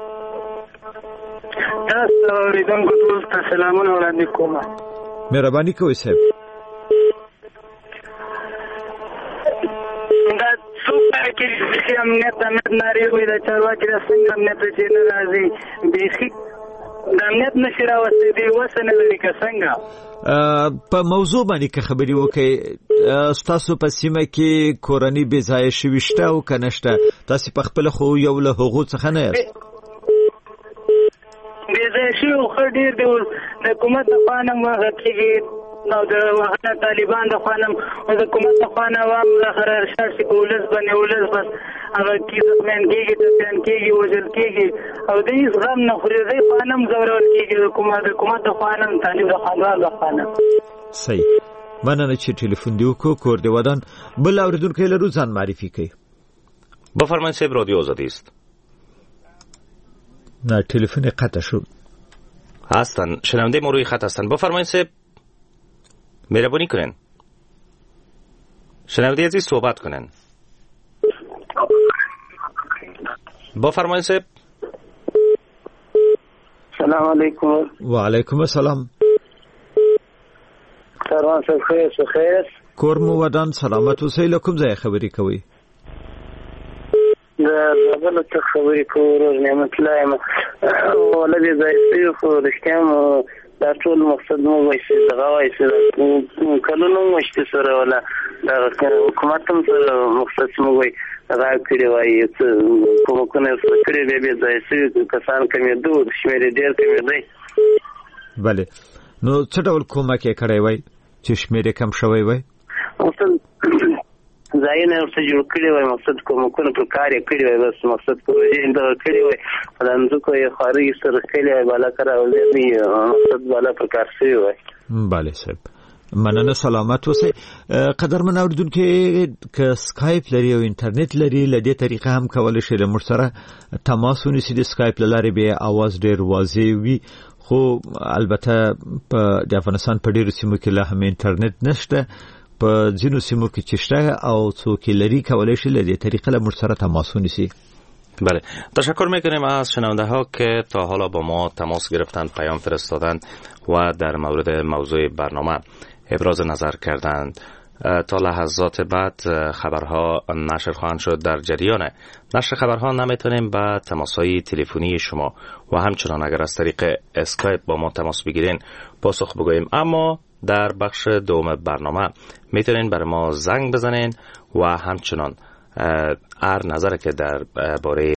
تاسو اوریدونکو ټول ته سلامونه وړاندې کوم. مهرباني کوئ صاحب. دا څوک چې امنیت امنیت ناری وي د چارواکي د څنګه امنیت چې نه راځي بیخي د امنیت نشي راوستي دی وسنه لري که څنګه. په موضوع باندې که خبرې وکړئ، ستاسو په سیمه کې کورنۍ بې ځایه شوي شته او که نشته؟ تاسې په خپله خو یو له هغو څخه نه یاست. بې ځایه شوي خو ډېر دي، د حکومت د خوا نه هغه کېږي او د وخت طالبان د خوا نه او د حکومت د خوا نه هم بالاخره ارشاد شي په ولس باندې ولس بس هغه زخمیان کېږي، ټپیان کېږي، وژل کېږي او د هېڅ غم نه خوري. د خوا نه هم ځورول کېږي، د حکومت د خوا نه هم طالب د خاندان د خوا نه. صحیح. مننه چې تلیفون دې وکړو. کور دې ودان. بل اورېدونکی لرو، ځان معرفي کوي. بفرمایید صاحب، رادیو آزادی است. نه تلیفون قطع شد. هستن شنونده ما روی خط هستن. بفرمایید صاحب، مهربانی کنن. شنونده عزیز صحبت کنن. بفرمایید صاحب. سلام علیکم. و علیکم السلام. سلام صاحب، خیر څه خیر؟ کور مو ودان. سلامت اوسئ. له کوم ځای خبرې کوئ؟ د زابل څخه خبرې کوو. روز نعمت الله یم. ولدې ځای شوي خو رښتیا مو دا ټول مقصد مو وایي چې دغه وایي چې کلونه مو شته سره ولا دغه حکومت هم سره مقصد مو وایي دغه کړي وایي کومکونه یې سره کړي دی بې ځایه شوي کسان کمېدو شمېر یې ډېر کمېدی بله نو څه ډول کومک یې کړی وای چې شمېر کم شوی وای؟ ځایونه ورته جوړ کړي وای، مقصد کومکونه پر کار یې کړي وای، بس مقصد پروژې دا کړي وای، د ځمکو یې خاري سره کړي وای، بالا کرا ولې مقصد بالا پر کار شوی وای. بله صاحب مننه، سلامت اوسئ. قدرمن اوریدونکو که سکایپ لري او انټرنیټ لري له دې طریقه هم کولای شئ له موږ سره تماس ونیسئ. د سکایپ له لارې به اواز ډیر واضح وي، خو البته په د افغانستان په ډیرو سیمو کې لا هم انټرنیټ نشته، په ځینو سیمو کې چې شته او څوک لري کولای شي له دې طریقه له موږ سره تماس ونیسي. بله تشکر میکنیم از شنونده ها که تا حالا با ما تماس گرفتند، پیام فرستادند و در مورد موضوع برنامه ابراز نظر کردند. تا لحظات بعد خبرها نشر خواهند شد. در جریان نشر خبرها نمیتونیم با تماس‌های تلفنی شما و همچنان اگر از طریق اسکایپ با ما تماس بگیرین پاسخ بگوییم، اما در بخش دوم برنامه میتونین برای ما زنگ بزنین و همچنان هر نظر که در باره